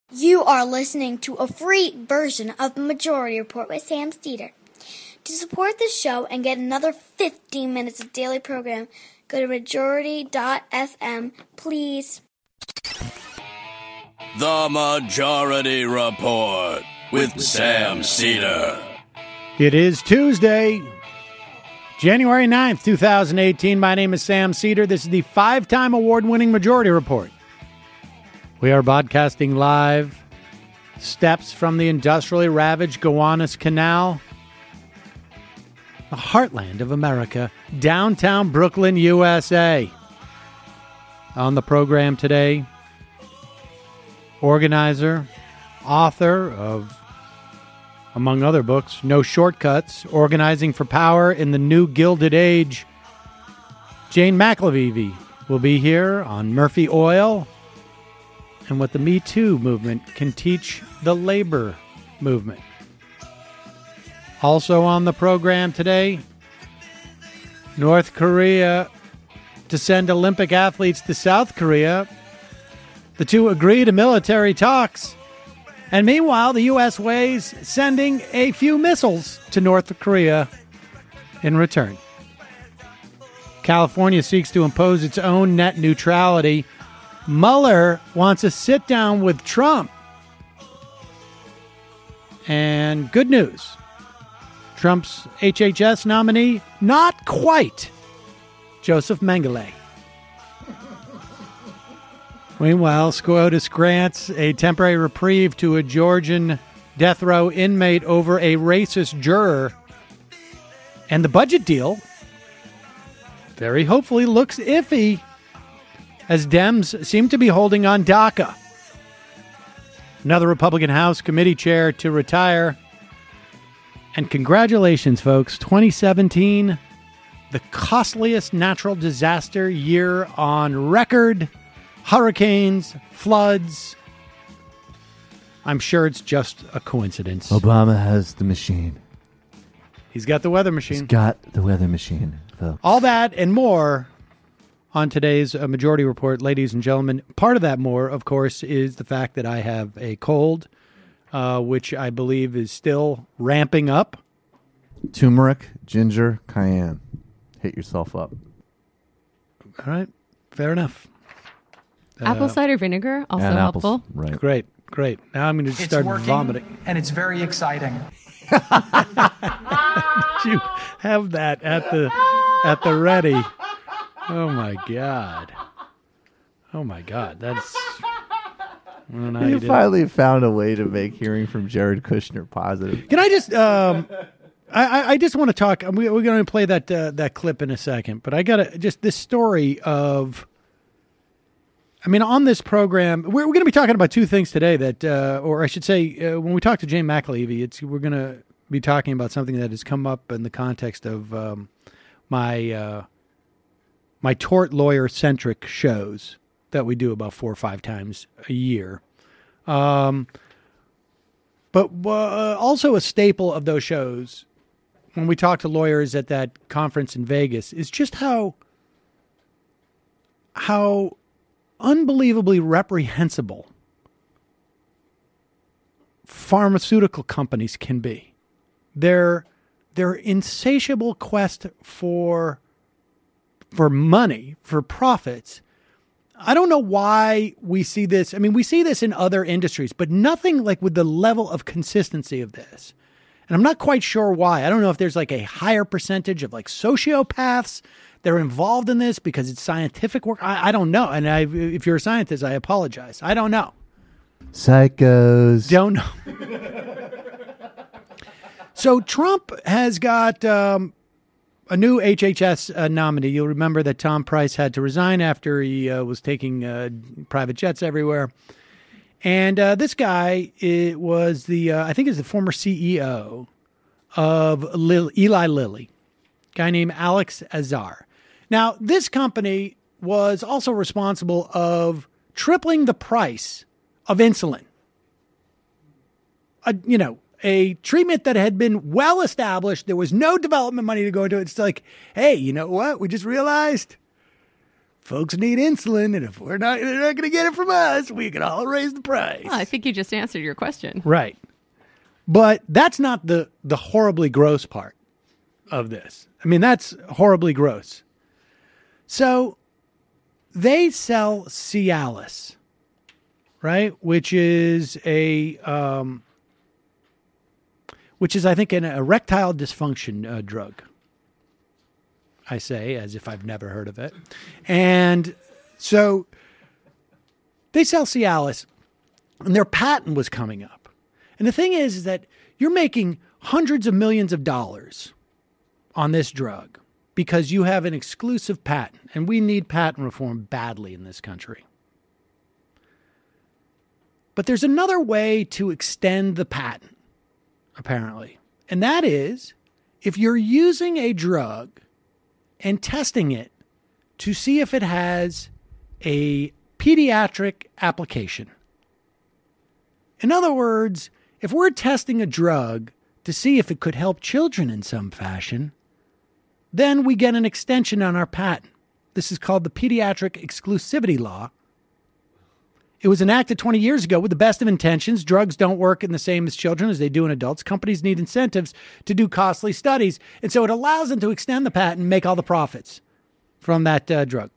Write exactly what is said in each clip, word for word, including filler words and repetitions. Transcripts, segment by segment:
You are listening to a free version of the Majority Report with Sam Seder. To support the show and get another fifteen minutes of daily program, go to majority dot f m, please. The Majority Report with Sam Seder. It is Tuesday, January ninth, twenty eighteen. My name is Sam Seder. This is the five-time award-winning Majority Report. We are broadcasting live, steps from the industrially ravaged Gowanus Canal, the heartland of America, downtown Brooklyn, U S A. On the program today, organizer, author of, among other books, No Shortcuts, Organizing for Power in the New Gilded Age, Jane McAlevey will be here on Murphy Oil and what the Me Too movement can teach the labor movement. Also on the program today, North Korea to send Olympic athletes to South Korea. The two agree to military talks. And meanwhile, the U S weighs sending a few missiles to North Korea in return. California seeks to impose its own net neutrality. Mueller wants to sit down with Trump. And good news. Trump's H H S nominee, not quite Joseph Mengele. Meanwhile, SCOTUS grants a temporary reprieve to a Georgian death row inmate over a racist juror. And the budget deal very hopefully looks iffy as Dems seem to be holding on DACA. Another Republican House committee chair to retire. And congratulations, folks. twenty seventeen, the costliest natural disaster year on record. Hurricanes, floods. I'm sure it's just a coincidence. Obama has the machine. He's got the weather machine. He's got the weather machine, folks. All that and more on today's uh, Majority Report, ladies and gentlemen. Part of that more, of course, is the fact that I have a cold, uh, which I believe is still ramping up. Turmeric, ginger, cayenne. Hit yourself up. All right. Fair enough. Apple Uh, cider vinegar, also and apples, helpful. right. Great, great. Now I'm going to start working, vomiting. And it's very exciting. Did you have that at the at the ready? Oh my God! Oh my God! That's I don't know how You you did it. finally found a way to make hearing from Jared Kushner positive. Can I just? Um, I, I I just want to talk. We, we're going to play that uh, that clip in a second, but I got to just this story of. I mean, on this program, we're, we're going to be talking about two things today. That, uh, or I should say, uh, when we talk to Jane McAlevey, it's we're going to be talking about something that has come up in the context of um, my uh, my tort lawyer centric shows that we do about four or five times a year. Um, but uh, also a staple of those shows when we talk to lawyers at that conference in Vegas is just how how unbelievably reprehensible pharmaceutical companies can be. Their their insatiable quest for for money, for profits. I don't know why we see this. I mean, we see this in other industries, but nothing like with the level of consistency of this. And I'm not quite sure why. I don't know if there's like a higher percentage of like sociopaths that are involved in this because it's scientific work. I, I don't know. And I, if you're a scientist, I apologize. I don't know. Psychos. Don't know. So Trump has got um, a new H H S uh, nominee. You'll remember that Tom Price had to resign after he uh, was taking uh, private jets everywhere. And uh, this guy it was the, uh, I think is the former C E O of Lil- Eli Lilly, a guy named Alex Azar. Now, this company was also responsible of tripling the price of insulin. A, you know, a treatment that had been well established. There was no development money to go into it. It's like, hey, you know what? We just realized folks need insulin, and if we're not, they're not going to get it from us, we can all raise the price. Well, I think you just answered your question. Right. But that's not the, the horribly gross part of this. I mean, that's horribly gross. So they sell Cialis, right? Which is a, um, which is, I think, an erectile dysfunction uh, drug. I say, as if I've never heard of it. And so they sell Cialis, and their patent was coming up. And the thing is, is that you're making hundreds of millions of dollars on this drug because you have an exclusive patent, and we need patent reform badly in this country. But there's another way to extend the patent, apparently. And that is, if you're using a drug and testing it to see if it has a pediatric application. In other words, if we're testing a drug to see if it could help children in some fashion, then we get an extension on our patent. This is called the Pediatric Exclusivity Law. It was enacted twenty years ago with the best of intentions. Drugs don't work in the same as children as they do in adults. Companies need incentives to do costly studies. And so it allows them to extend the patent and make all the profits from that uh, drug.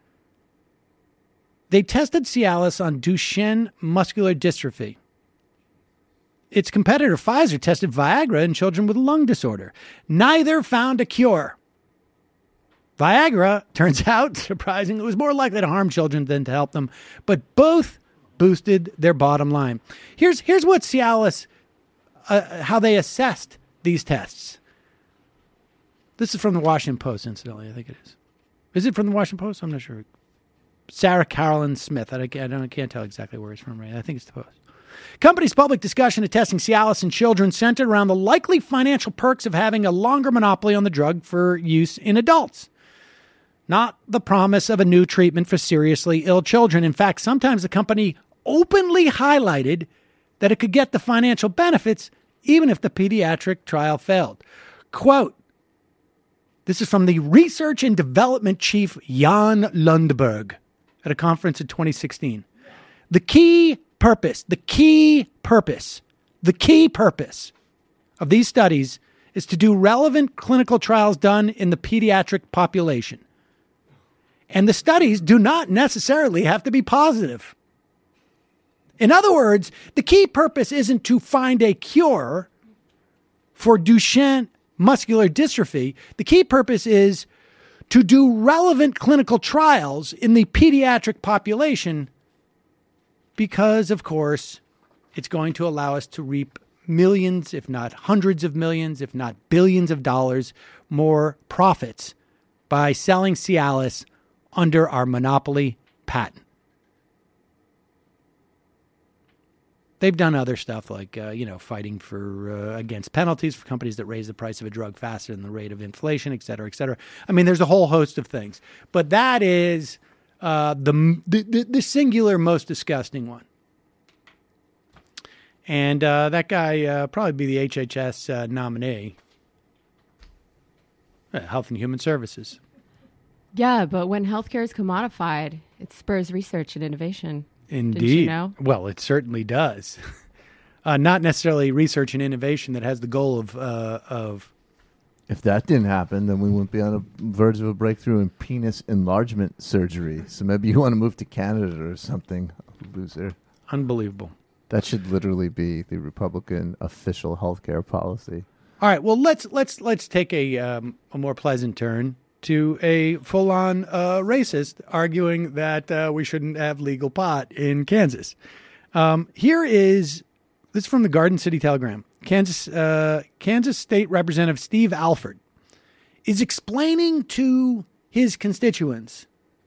They tested Cialis on Duchenne muscular dystrophy. Its competitor, Pfizer, tested Viagra in children with lung disorder. Neither found a cure. Viagra, turns out, surprisingly, was more likely to harm children than to help them, but both boosted their bottom line. Here's here's what Cialis, uh, how they assessed these tests. This is from the Washington Post, incidentally, I think it is. Is it from the Washington Post? I'm not sure. Sarah Carolyn Smith. I, don't, I can't tell exactly where it's from, right? I think it's the Post. Company's public discussion of testing Cialis in children centered around the likely financial perks of having a longer monopoly on the drug for use in adults. Not the promise of a new treatment for seriously ill children. In fact, sometimes the company openly highlighted that it could get the financial benefits even if the pediatric trial failed. Quote, this is from the research and development chief Jan Lundberg at a conference in twenty sixteen. The key purpose, the key purpose, the key purpose of these studies is to do relevant clinical trials done in the pediatric population. And the studies do not necessarily have to be positive. In other words, the key purpose isn't to find a cure for Duchenne muscular dystrophy. The key purpose is to do relevant clinical trials in the pediatric population because, of course, it's going to allow us to reap millions, if not hundreds of millions, if not billions of dollars more profits by selling Cialis under our monopoly patent. They've done other stuff like, uh, you know, fighting for uh, against penalties for companies that raise the price of a drug faster than the rate of inflation, et cetera, et cetera. I mean, there's a whole host of things. But that is uh, the, the, the singular most disgusting one. And uh, that guy uh, probably be the H H S uh, nominee. Uh, Health and Human Services. Yeah, but when healthcare is commodified, it spurs research and innovation. Indeed. Did you know? Well, it certainly does. uh, not necessarily research and innovation that has the goal of uh, of. If that didn't happen, then we wouldn't be on the verge of a breakthrough in penis enlargement surgery. So maybe you want to move to Canada or something, loser. Unbelievable. That should literally be the Republican official healthcare policy. All right. Well, let's let's let's take a um, a more pleasant turn to a full-on uh, racist arguing that uh, we shouldn't have legal pot in Kansas. Um, here is this is from the Garden City Telegram. Kansas uh, Kansas State Representative Steve Alford is explaining to his constituents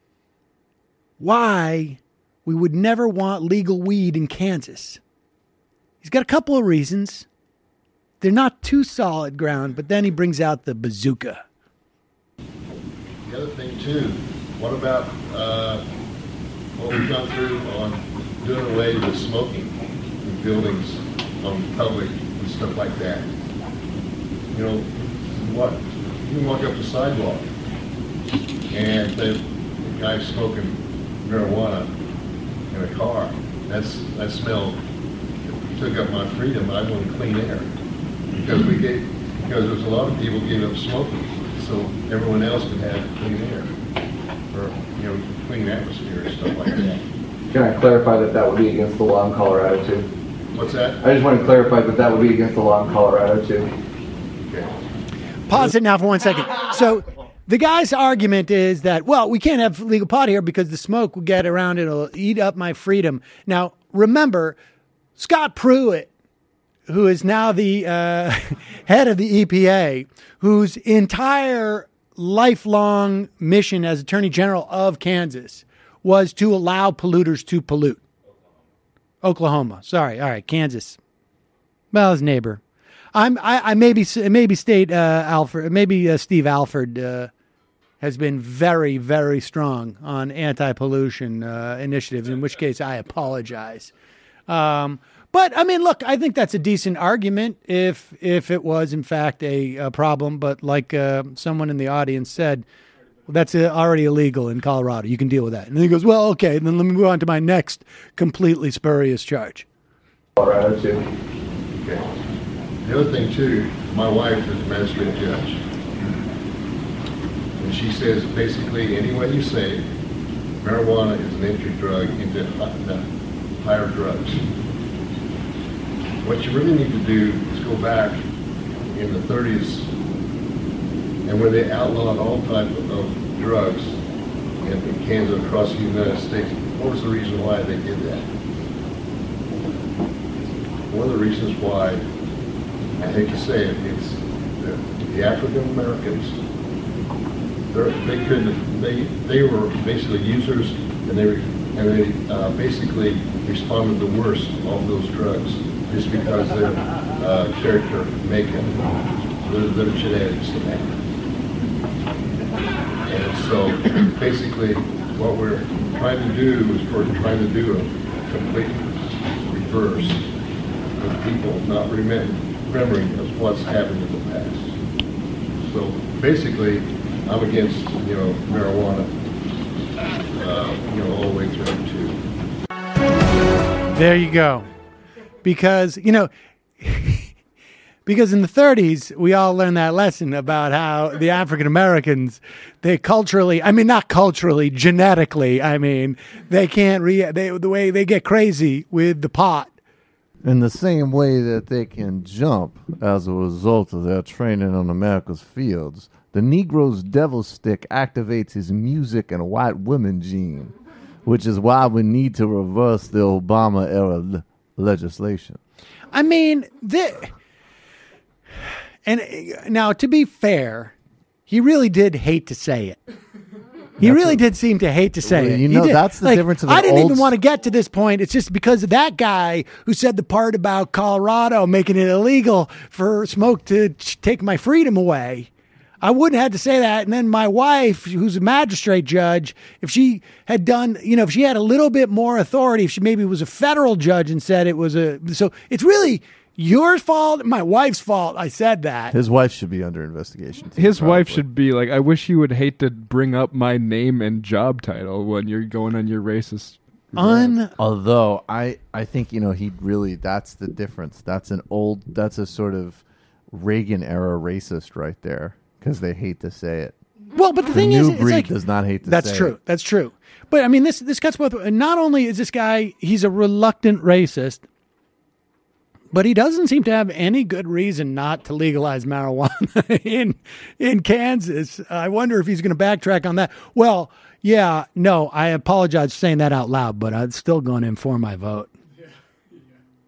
why we would never want legal weed in Kansas. He's got a couple of reasons. They're not too solid ground, but then he brings out the bazooka. The other thing, too, what about uh, what we've gone through on doing away with smoking in buildings, on public, and stuff like that? You know, what? You can walk up the sidewalk, and they guy smoking marijuana in a car. That's that smell took up my freedom. I wanted clean air because we gave because there's a lot of people gave up smoking, so everyone else could have clean air or you know clean atmosphere and stuff like that. Can I clarify that that would be against the law in Colorado too? What's that? I just want to clarify that that would be against the law in Colorado too. Okay. Pause it now for one second. So the guy's argument is that, well, we can't have legal pot here because the smoke will get around, it'll eat up my freedom. Now, remember, Scott Pruitt, who is now the uh, head of the E P A, whose entire lifelong mission as Attorney General of Kansas was to allow polluters to pollute. Oklahoma. Sorry. All right. Kansas. Well, his neighbor. I'm, I, I maybe, maybe state, uh, Alfred, maybe uh, Steve Alford, uh, has been very, very strong on anti-pollution, uh, initiatives, in which case I apologize. Um, but I mean, look, I think that's a decent argument if, if it was in fact a, a problem. But like, uh, someone in the audience said, well, that's uh, already illegal in Colorado. You can deal with that. And he goes, well, okay, then let me move on to my next completely spurious charge. Colorado too. Okay. The other thing too, my wife is a magistrate judge, and she says basically any way you say it, marijuana is an entry drug into the higher drugs. What you really need to do is go back in the thirties and where they outlawed all type of, of drugs in, in Kansas across the United States. What was the reason why they did that? One of the reasons why, I hate to say it, it's the, the African Americans. They couldn't. They they were basically users, and they and they uh, basically responded the worst of all those drugs just because their uh, character makeup, their, their genetics, and that. And so basically, what we're trying to do is we're trying to do a complete reverse with people not remembering of what's happened in the past. So basically, I'm against, you know, marijuana, uh, you know, all the way through too. There you go. Because, you know, because in the thirties, we all learned that lesson about how the African Americans, they culturally, I mean, not culturally, genetically, I mean, they can't, re- they, the way they get crazy with the pot. In the same way that they can jump as a result of their training on America's fields, the Negro's devil stick activates his music and white women gene, which is why we need to reverse the Obama-era l- legislation. I mean, the, and now to be fair, he really did hate to say it. He That's really a, did seem to hate to say well, it. You He know, did. that's the like, difference of the I didn't old even want to get to this point. It's just because of that guy who said the part about Colorado making it illegal for smoke to ch- take my freedom away. I wouldn't have had to say that. And then my wife, who's a magistrate judge, if she had done, you know, if she had a little bit more authority, if she maybe was a federal judge and said it was a, so it's really your fault, my wife's fault. I said that. His wife should be under investigation too, His probably. wife should be like, I wish you would hate to bring up my name and job title when you're going on your racist. Un. Although I, I think, you know, he really, that's the difference. That's an old, that's a sort of Reagan era racist right there. Because they hate to say it. Well, but the, the thing new is, it's breed like, does not hate to that's say true. it. That's true. But I mean, this this cuts both. Not only is this guy, he's a reluctant racist, but he doesn't seem to have any good reason not to legalize marijuana in in Kansas. I wonder if he's going to backtrack on that. Well, yeah, no, I apologize for saying that out loud, but I'm still going to inform my vote. Yeah. Yeah.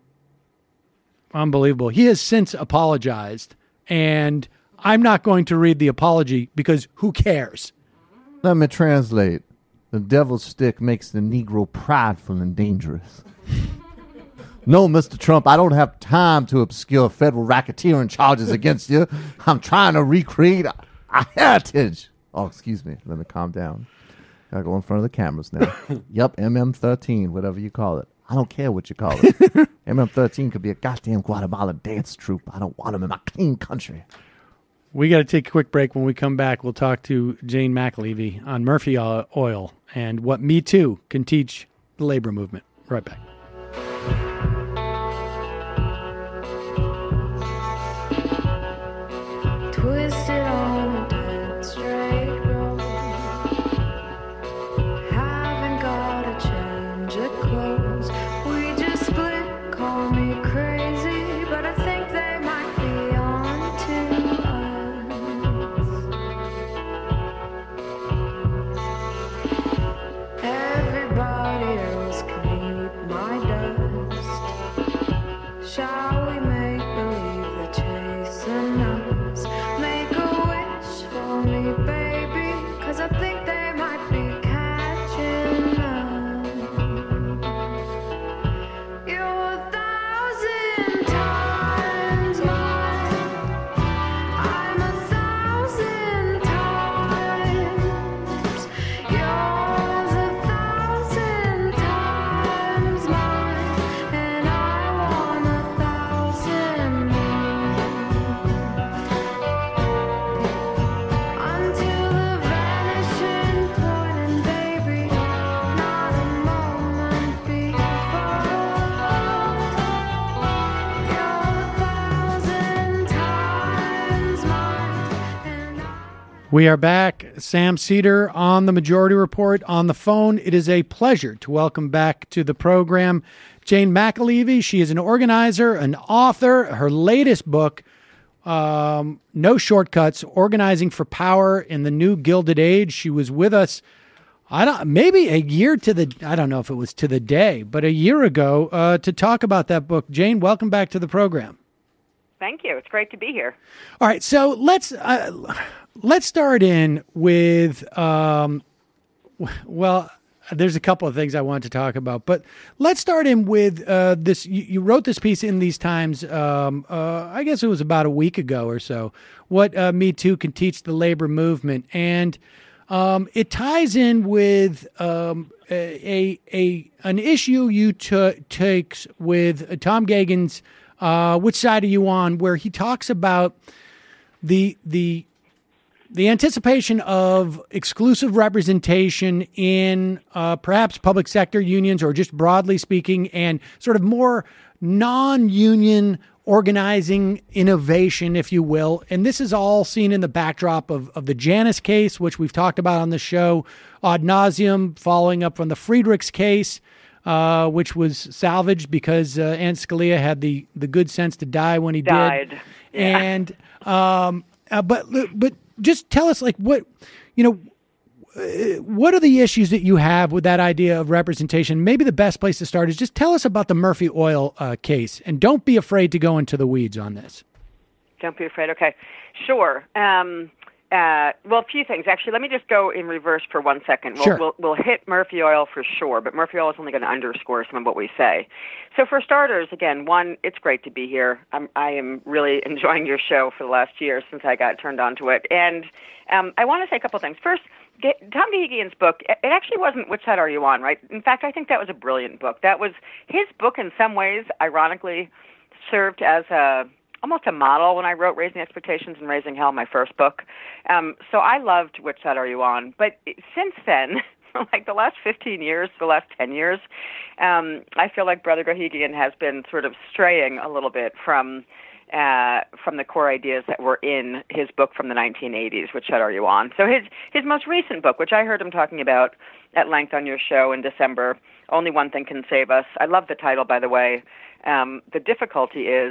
Unbelievable. He has since apologized, and I'm not going to read the apology because who cares? Let me translate. The devil's stick makes the Negro prideful and dangerous. No, Mister Trump, I don't have time to obscure federal racketeering charges against you. I'm trying to recreate a, a heritage. Oh, excuse me. Let me calm down. Gotta go in front of the cameras now. Yep, M M thirteen, whatever you call it. I don't care what you call it. M M thirteen could be a goddamn Guatemalan dance troupe. I don't want them in my clean country. We got to take a quick break. When we come back, we'll talk to Jane McAlevey on Murphy Oil and what Me Too can teach the labor movement. Right back. Twisted on a dead straight road. Haven't got a change of clothes. We just split, call me crazy, but I think they might be on to us. Everybody else can eat my dust. Shall we make believe they're chasing us? Make a wish for me, baby, 'cause I think they might be catching us. You're a thousand times mine. I'm a thousand times yours, a thousand times mine, and I want a thousand more. Until the vanishing point, and baby, not a moment before. You're a thousand times mine, and I. We are back. Sam Seder on the Majority Report on the phone. It is a pleasure to welcome back to the program Jane McAlevey. She is an organizer, an author. Her latest book, um, No Shortcuts, Organizing for Power in the New Gilded Age. She was with us, I don't, maybe a year to the, I don't know if it was to the day, but a year ago uh, to talk about that book. Jane, welcome back to the program. Thank you. It's great to be here. All right, so let's uh, let's start in with um, w- well, there's a couple of things I want to talk about, but let's start in with uh, this. You, you wrote this piece in These Times. Um, uh, I guess it was about a week ago or so. What uh, Me Too can teach the labor movement, and um, it ties in with um, a a an issue you t- takes with Tom Gagan's. Uh, Which Side Are You On? Where he talks about the the the anticipation of exclusive representation in uh, perhaps public sector unions, or just broadly speaking, and sort of more non-union organizing innovation, if you will. And this is all seen in the backdrop of, of the Janus case, which we've talked about on the show ad nauseum, following up from the Friedrichs case. Uh, which was salvaged because uh, Ann Scalia had the, the good sense to die when he Died. did. Yeah. And um, uh, but but just tell us, like, what you know, uh, what are the issues that you have with that idea of representation? Maybe the best place to start is just tell us about the Murphy Oil uh, case, and don't be afraid to go into the weeds on this. Don't be afraid. Okay, sure. Um, uh, well, a few things. Actually, let me just go in reverse for one second. We'll, Sure. we'll, we'll hit Murphy Oil for sure, but Murphy Oil is only going to underscore some of what we say. So for starters, again, one, it's great to be here. I'm, I am really enjoying your show for the last year since I got turned on to it. And um, I want to say a couple things. First, G- Tom Gagan's book, it it actually wasn't Which Side Are You On, right? In fact, I think that was a brilliant book. That was his book in some ways, ironically, served as a almost a model when I wrote Raising Expectations and Raising Hell, my first book. Um, so I loved Which Side Are You On? But it, since then, like the last fifteen years, the last ten years, um, I feel like Brother Gahigian has been sort of straying a little bit from uh, from the core ideas that were in his book from the nineteen eighties, Which Side Are You On? So his, his most recent book, which I heard him talking about at length on your show in December, Only One Thing Can Save Us. I love the title, by the way. Um, the difficulty is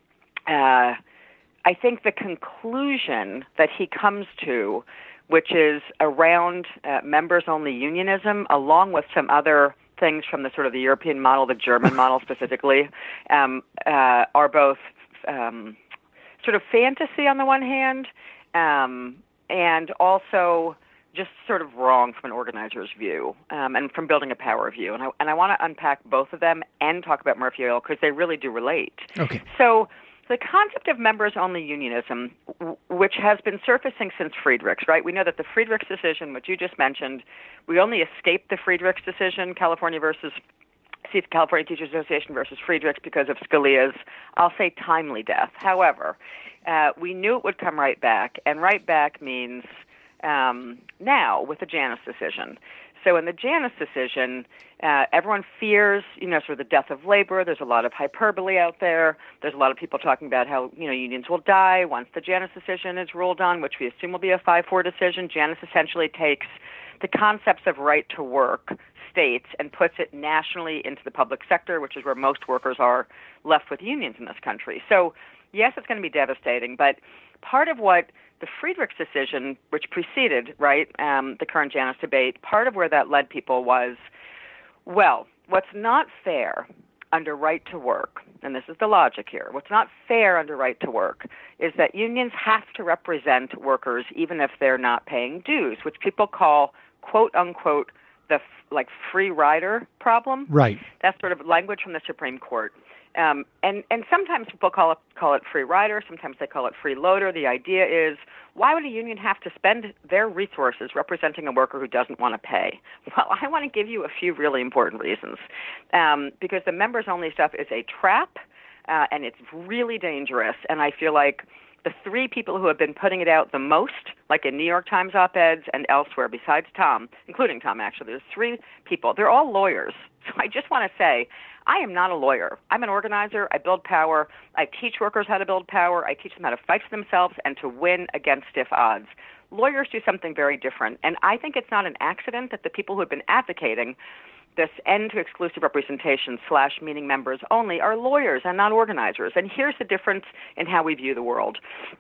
Uh, I think the conclusion that he comes to, which is around uh, members-only unionism, along with some other things from the sort of the European model, the German model specifically, um, uh, are both um, sort of fantasy on the one hand, um, and also just sort of wrong from an organizer's view, um, and from building a power view. And I, and I want to unpack both of them and talk about Murphy Oil because they really do relate. Okay. So the concept of members-only unionism, w- which has been surfacing since Friedrichs, right? We know that the Friedrichs decision, which you just mentioned, we only escaped the Friedrichs decision, California versus see the California Teachers Association versus Friedrichs because of Scalia's, I'll say, timely death. However, uh, we knew it would come right back, and right back means um, now with the Janus decision. So in the Janus decision, uh, everyone fears, you know, sort of the death of labor. There's a lot of hyperbole out there. There's a lot of people talking about how, you know, unions will die once the Janus decision is ruled on, which we assume will be a five four decision. Janus essentially takes the concepts of right to work states and puts it nationally into the public sector, which is where most workers are left with unions in this country. So, yes, it's going to be devastating, but part of what the Friedrichs decision, which preceded, right, um, the current Janus debate, part of where that led people was, well, what's not fair under right to work, and this is the logic here, what's not fair under right to work is that unions have to represent workers even if they're not paying dues, which people call, quote, unquote, the f- like free rider problem. Right. That's sort of language from the Supreme Court. Um, and, and sometimes people call it, call it free rider, sometimes they call it free loader. The idea is, why would a union have to spend their resources representing a worker who doesn't want to pay? Well, I want to give you a few really important reasons. Um, because the members-only stuff is a trap, uh, and it's really dangerous. And I feel like the three people who have been putting it out the most, like in New York Times op-eds and elsewhere, besides Tom, including Tom, actually, there's three people. They're all lawyers. So I just want to say, I am not a lawyer. I'm an organizer. I build power. I teach workers how to build power. I teach them how to fight for themselves and to win against stiff odds. Lawyers do something very different. And I think it's not an accident that the people who have been advocating this end to exclusive representation slash meaning members only are lawyers and not organizers. And here's the difference in how we view the world.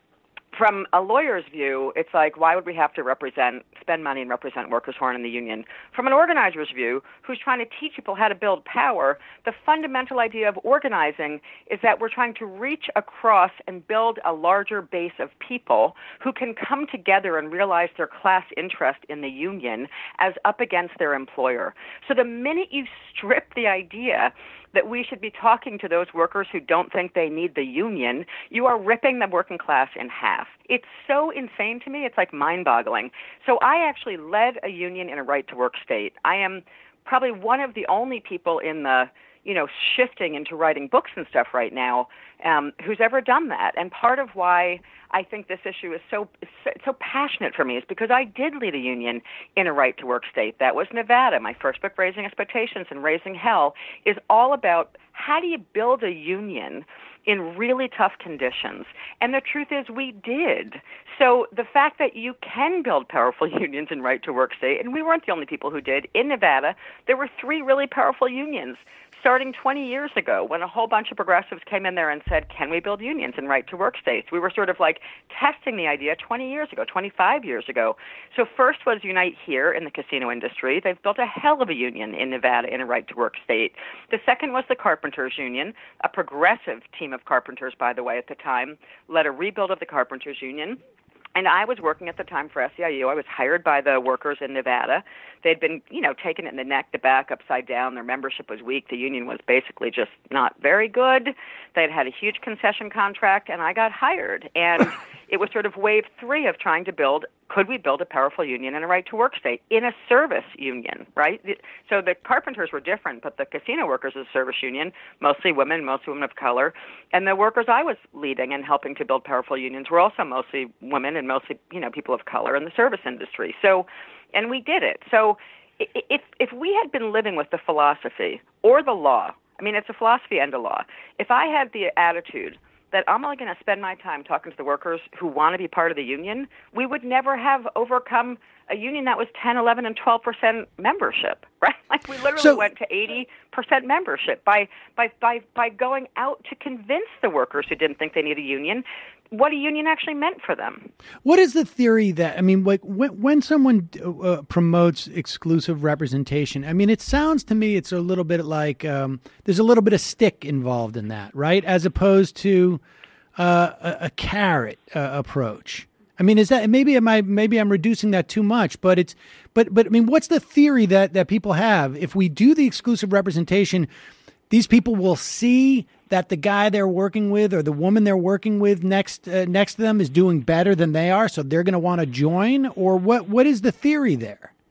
From a lawyer's view, it's like, why would we have to represent, spend money and represent workers who aren't in the union? From an organizer's view, who's trying to teach people how to build power, the fundamental idea of organizing is that we're trying to reach across and build a larger base of people who can come together and realize their class interest in the union as up against their employer. So the minute you strip the idea that we should be talking to those workers who don't think they need the union, you are ripping the working class in half. It's so insane to me, it's like mind-boggling. So I actually led a union in a right-to-work state. I am probably one of the only people in the, you know, shifting into writing books and stuff right now um, who's ever done that. And part of why I think this issue is so so passionate for me is because I did lead a union in a right-to-work state. That was Nevada. My first book, Raising Expectations and Raising Hell, is all about how do you build a union in really tough conditions. And the truth is we did. So the fact that you can build powerful unions in right-to-work state, and we weren't the only people who did. In Nevada, there were three really powerful unions starting twenty years ago when a whole bunch of progressives came in there and said, can we build unions in right-to-work states? We were sort of like testing the idea twenty years ago, twenty-five years ago. So first was Unite Here in the casino industry. They've built a hell of a union in Nevada in a right-to-work state. The second was the Carpenters Union, a progressive team of carpenters, by the way, at the time, led a rebuild of the Carpenters Union. And I was working at the time for S E I U. I was hired by the workers in Nevada. They'd been, you know, taken it in the neck, the back, upside down. Their membership was weak. The union was basically just not very good. They'd had a huge concession contract, and I got hired. And it was sort of wave three of trying to build, could we build a powerful union in a right-to-work state, in a service union, right? So the carpenters were different, but the casino workers is a service union, mostly women, mostly women of color. And the workers I was leading and helping to build powerful unions were also mostly women and mostly, you know, people of color in the service industry. So, and we did it. So if if we had been living with the philosophy or the law, I mean, it's a philosophy and a law. If I had the attitude that I'm only going to spend my time talking to the workers who want to be part of the union, we would never have overcome a union that was ten, eleven, and twelve percent membership, right? Like we literally So- went to eighty percent membership by, by, by, by going out to convince the workers who didn't think they need a union what a union actually meant for them. What is the theory that, I mean, like when, when someone uh, promotes exclusive representation, I mean, it sounds to me it's a little bit like um, there's a little bit of stick involved in that, right? As opposed to uh, a, a carrot uh, approach. I mean, is that maybe am I maybe I'm reducing that too much? But it's but but I mean, what's the theory that that people have? If we do the exclusive representation, these people will see that the guy they're working with or the woman they're working with next uh, next to them is doing better than they are, so they're going to want to join? Or what? What is the theory there?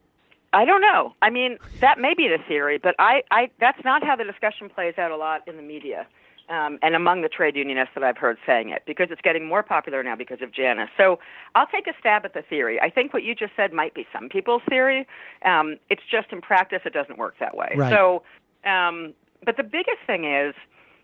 I don't know. I mean, that may be the theory, but I, I that's not how the discussion plays out a lot in the media um, and among the trade unionists that I've heard saying it, because it's getting more popular now because of Janice. So I'll take a stab at the theory. I think what you just said might be some people's theory. Um, it's just in practice it doesn't work that way. Right. So, um, but the biggest thing is,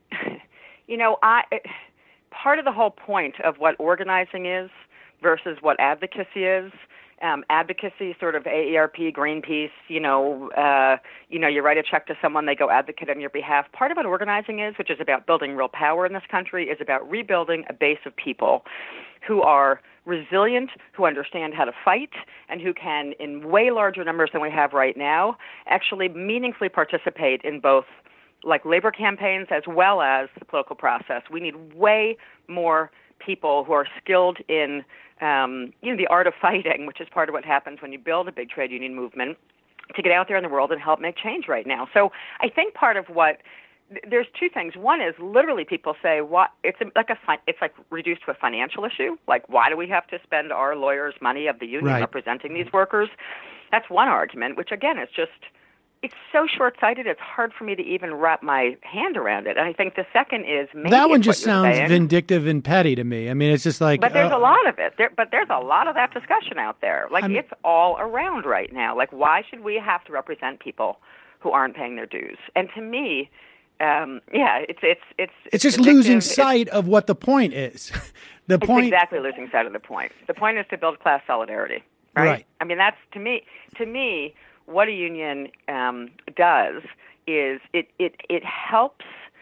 you know, I part of the whole point of what organizing is versus what advocacy is. Um, advocacy, sort of A E R P, Greenpeace, you know, uh, you know, you write a check to someone, they go advocate on your behalf. Part of what organizing is, which is about building real power in this country, is about rebuilding a base of people who are resilient, who understand how to fight, and who can, in way larger numbers than we have right now, actually meaningfully participate in both like labor campaigns as well as the political process. We need way more people who are skilled in Um, you know, the art of fighting, which is part of what happens when you build a big trade union movement, to get out there in the world and help make change right now. So I think part of what there's two things. One is literally people say, "What?" It's like a it's like reduced to a financial issue. Like, why do we have to spend our lawyers' money of the union Right. representing these workers? That's one argument, which again is just. It's so short-sighted, it's hard for me to even wrap my hand around it. And I think the second is maybe That one it's just what you're sounds saying. vindictive and petty to me. I mean, it's just like. But there's uh, a lot of it. There, but there's a lot of that discussion out there. Like, I mean- it's all around right now. Like, why should we have to represent people who aren't paying their dues? And to me, um, yeah, it's it's it's It's just addictive. losing It's- sight of what the point is. the It's point. exactly losing sight of the point. The point is to build class solidarity, right? Right. I mean, that's to me. To me, what a union um, does is it, it it helps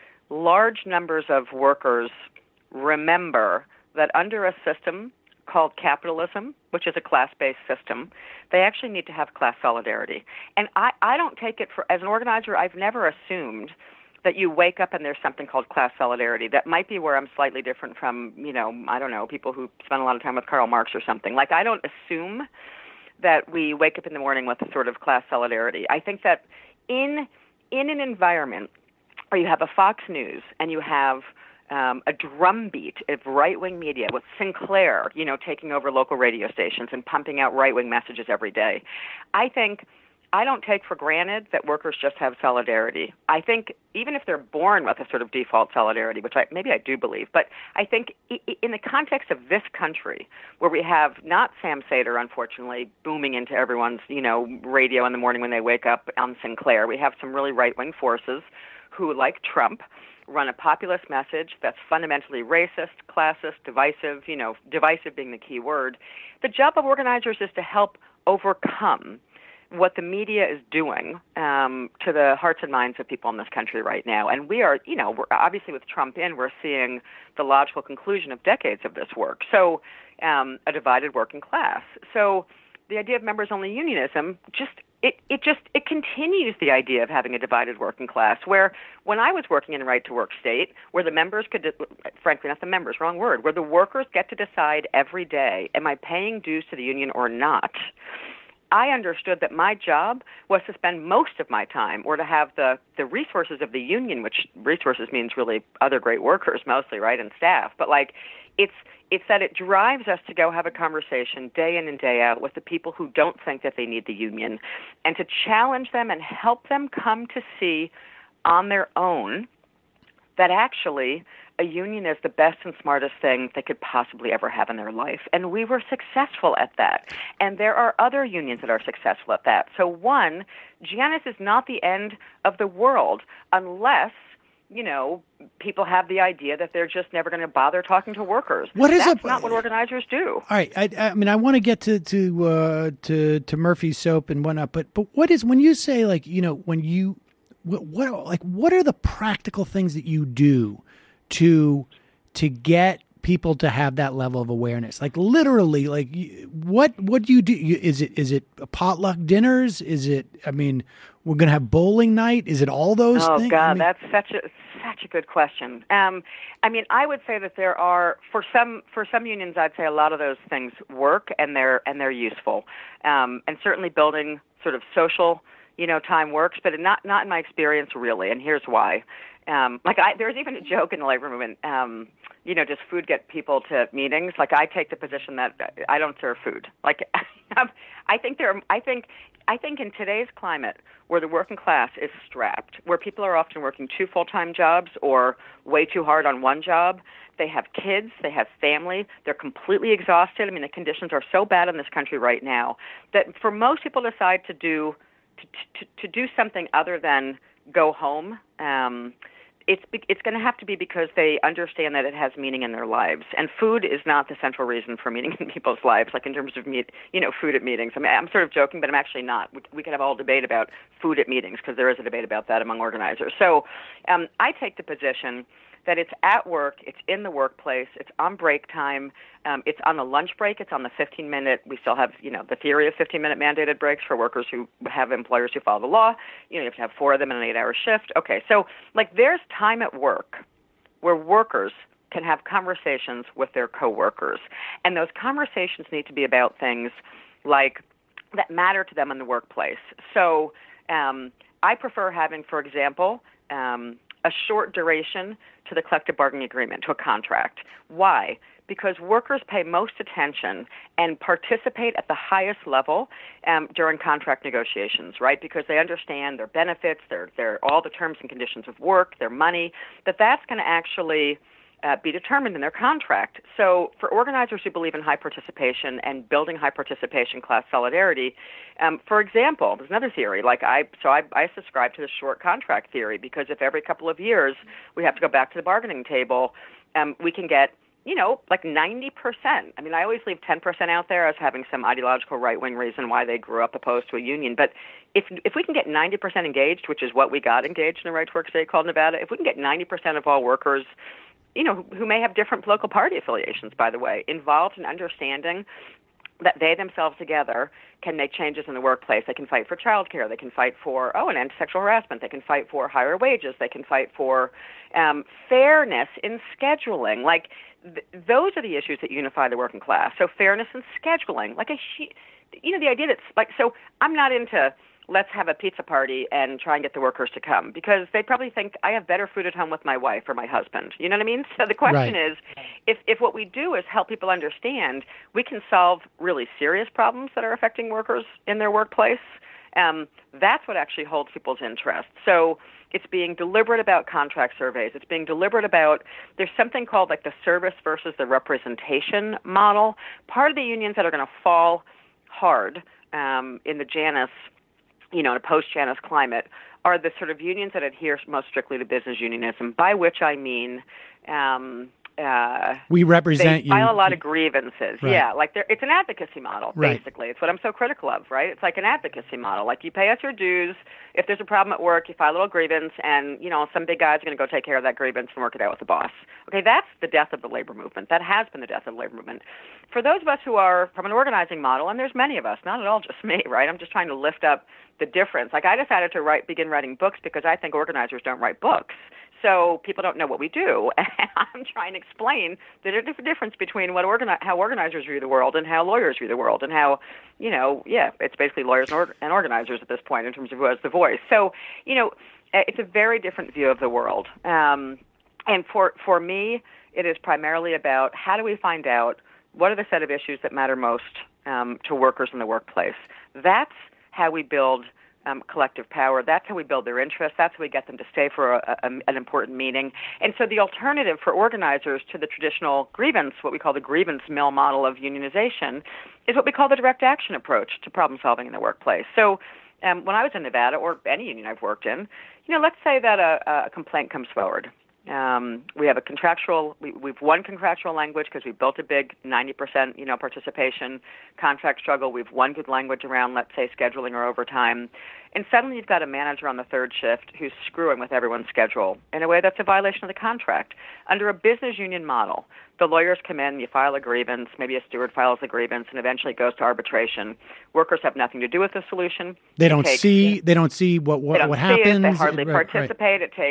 large numbers of workers remember that under a system called capitalism, which is a class-based system, they actually need to have class solidarity. And I, I don't take it for, as an organizer, I've never assumed that you wake up and there's something called class solidarity. That might be where I'm slightly different from, you know, I don't know, people who spend a lot of time with Karl Marx or something. Like, I don't assume that we wake up in the morning with a sort of class solidarity. I think that in in an environment where you have a Fox News and you have um, a drumbeat of right-wing media with Sinclair, you know, taking over local radio stations and pumping out right-wing messages every day, I think I don't take for granted that workers just have solidarity. I think even if they're born with a sort of default solidarity, which I, maybe I do believe, but I think I- in the context of this country, where we have not Sam Seder, unfortunately, booming into everyone's, you know, radio in the morning when they wake up on Sinclair, we have some really right-wing forces who, like Trump, run a populist message that's fundamentally racist, classist, divisive, you know, divisive being the key word. The job of organizers is to help overcome what the media is doing um, to the hearts and minds of people in this country right now. And we are, you know, we're, obviously with Trump in, we're seeing the logical conclusion of decades of this work. So um, a divided working class. So the idea of members-only unionism just It, it just it continues the idea of having a divided working class, where when I was working in a right-to-work state, where the members could, frankly, not the members, wrong word, where the workers get to decide every day, am I paying dues to the union or not? I understood that my job was to spend most of my time, or to have the, the resources of the union, which resources means really other great workers mostly, right, and staff. But, like, it's it's that it drives us to go have a conversation day in and day out with the people who don't think that they need the union, and to challenge them and help them come to see on their own that actually a union is the best and smartest thing they could possibly ever have in their life. And we were successful at that. And there are other unions that are successful at that. So one, Giannis is not the end of the world unless, you know, people have the idea that they're just never going to bother talking to workers. What is That's a- not what organizers do. All right, I, I mean, I want to get to to uh, to to Murphy's soap and whatnot, but but what is when you say, like, you know, when you what, what like what are the practical things that you do to to get people to have that level of awareness? Like, literally, like, you- what what do you do? You, is it is it potluck dinners? Is it? I mean, we're gonna have bowling night. Is it all those Oh, things? God, I mean, that's such a such a good question. Um, I mean, I would say that there are for some for some unions, I'd say a lot of those things work and they're and they're useful, um, and certainly building sort of social, you know, time works, but not not in my experience really. And here's why. Um, like I, there's even a joke in the labor movement. Um, you know, does food get people to meetings? Like, I take the position that I don't serve food. Like, I think there. Are, I think I think in today's climate, where the working class is strapped, where people are often working two full-time jobs or way too hard on one job, they have kids, they have family, they're completely exhausted. I mean, the conditions are so bad in this country right now that for most people to decide to do to, to, to do something other than go home, um, it's it's going to have to be because they understand that it has meaning in their lives. And food is not the central reason for meaning in people's lives, like in terms of meet, you know, food at meetings. I mean, I'm sort of joking, but I'm actually not. We, we could have a whole debate about food at meetings because there is a debate about that among organizers. So um, I take the position that it's at work, it's in the workplace, it's on break time, um, it's on the lunch break, it's on the fifteen-minute, we still have, you know, the theory of fifteen-minute mandated breaks for workers who have employers who follow the law. You know, you have to have four of them in an eight-hour shift. Okay, so, like, there's time at work where workers can have conversations with their coworkers, and those conversations need to be about things like that matter to them in the workplace. So um, I prefer having, for example, um, a short duration to the collective bargaining agreement, to a contract. Why? Because workers pay most attention and participate at the highest level um, during contract negotiations, right? Because they understand their benefits, their, their all the terms and conditions of work, their money, that that's going to actually uh, be determined in their contract. So for organizers who believe in high participation and building high participation class solidarity, um, for example, there's another theory. Like I, so I, I subscribe to the short contract theory because if every couple of years we have to go back to the bargaining table, um, we can get, you know, like ninety percent. I mean, I always leave ten percent out there as having some ideological right-wing reason why they grew up opposed to a union. But if if we can get ninety percent engaged, which is what we got engaged in a right-to-work state called Nevada, if we can get ninety percent of all workers, you know, who, who may have different political party affiliations, by the way, involved in understanding that they themselves together can make changes in the workplace. They can fight for child care. They can fight for, oh, an end to sexual harassment. They can fight for higher wages. They can fight for um, fairness in scheduling. Like, th- those are the issues that unify the working class. So fairness in scheduling. Like, a, you know, the idea that's, like, so I'm not into let's have a pizza party and try and get the workers to come because they probably think I have better food at home with my wife or my husband. You know what I mean? So the question Right. is, if, if what we do is help people understand we can solve really serious problems that are affecting workers in their workplace, um, that's what actually holds people's interest. So it's being deliberate about contract surveys. It's being deliberate about, there's something called like the service versus the representation model. Part of the unions that are going to fall hard um, in the Janus you know, in a post-Janus climate, are the sort of unions that adhere most strictly to business unionism, by which I mean um, uh, We represent they file you. a lot of grievances. Right. Yeah, like they're, it's an advocacy model, Right. basically. It's what I'm so critical of, right? It's like an advocacy model. Like you pay us your dues. If there's a problem at work, you file a little grievance, and, you know, some big guy's going to go take care of that grievance and work it out with the boss. Okay, that's the death of the labor movement. That has been the death of the labor movement. For those of us who are from an organizing model, and there's many of us, not at all just me, right? I'm just trying to lift up the difference. Like I decided to write, begin writing books because I think organizers don't write books. So people don't know what we do. And I'm trying to explain the difference between what organi- how organizers view the world and how lawyers view the world and how, you know, yeah, it's basically lawyers and, or- and organizers at this point in terms of who has the voice. So, you know, it's a very different view of the world. Um, and for, for me, it is primarily about how do we find out what are the set of issues that matter most um, to workers in the workplace. That's how we build um, collective power. That's how we build their interests. That's how we get them to stay for a, a, an important meeting. And so the alternative for organizers to the traditional grievance, what we call the grievance mill model of unionization, is what we call the direct action approach to problem solving in the workplace. So um, when I was in Nevada, or any union I've worked in, you know, let's say that a, a complaint comes forward. Um, we have a contractual, we, we've won contractual language because we built a big ninety percent, you know, participation contract struggle. We've won good language around, let's say, scheduling or overtime. And suddenly you've got a manager on the third shift who's screwing with everyone's schedule in a way that's a violation of the contract. Under a business union model, the lawyers come in, you file a grievance, maybe a steward files a grievance, and eventually it goes to arbitration. Workers have nothing to do with the solution. They It don't takes- see. They don't see what what, they don't what see it, happens. they hardly Right, right. participate. It takes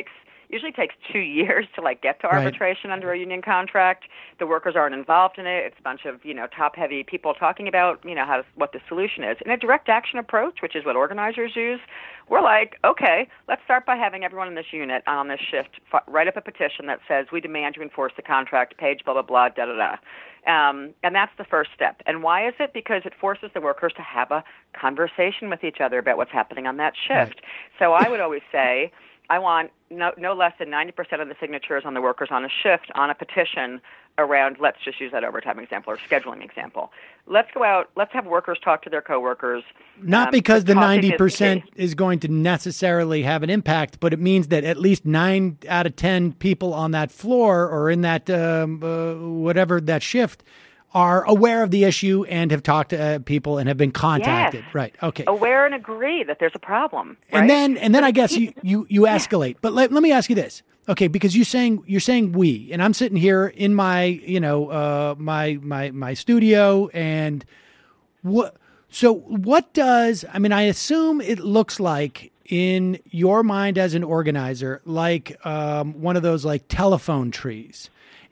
Usually takes two years to like get to Right. arbitration under a union contract. The workers aren't involved in it. It's a bunch of, you know, top-heavy people talking about, you know, how what the solution is. In a direct action approach, which is what organizers use, we're like, okay, let's start by having everyone in this unit on this shift f- write up a petition that says we demand you enforce the contract, page blah, blah, blah, da, da, da. Um, and that's the first step. And why is it? Because it forces the workers to have a conversation with each other about what's happening on that shift. So I would always say, I want no, no less than ninety percent of the signatures on the workers on a shift on a petition around, let's just use that overtime example or scheduling example. Let's go out, let's have workers talk to their coworkers. Not um, because the talking is- ninety percent is going to necessarily have an impact, but it means that at least nine out of ten people on that floor or in that um, uh, whatever that shift are aware of the issue and have talked to uh, people and have been contacted. Yes. Right. Okay. Aware and agree that there's a problem. Right? And then and then I guess you, you, you escalate. But let, let me ask you this. Okay, because you're saying you're saying we, and I'm sitting here in my, you know, uh, my my my studio, and what? So what does? I mean, I assume it looks like in your mind as an organizer, like um, one of those like telephone trees,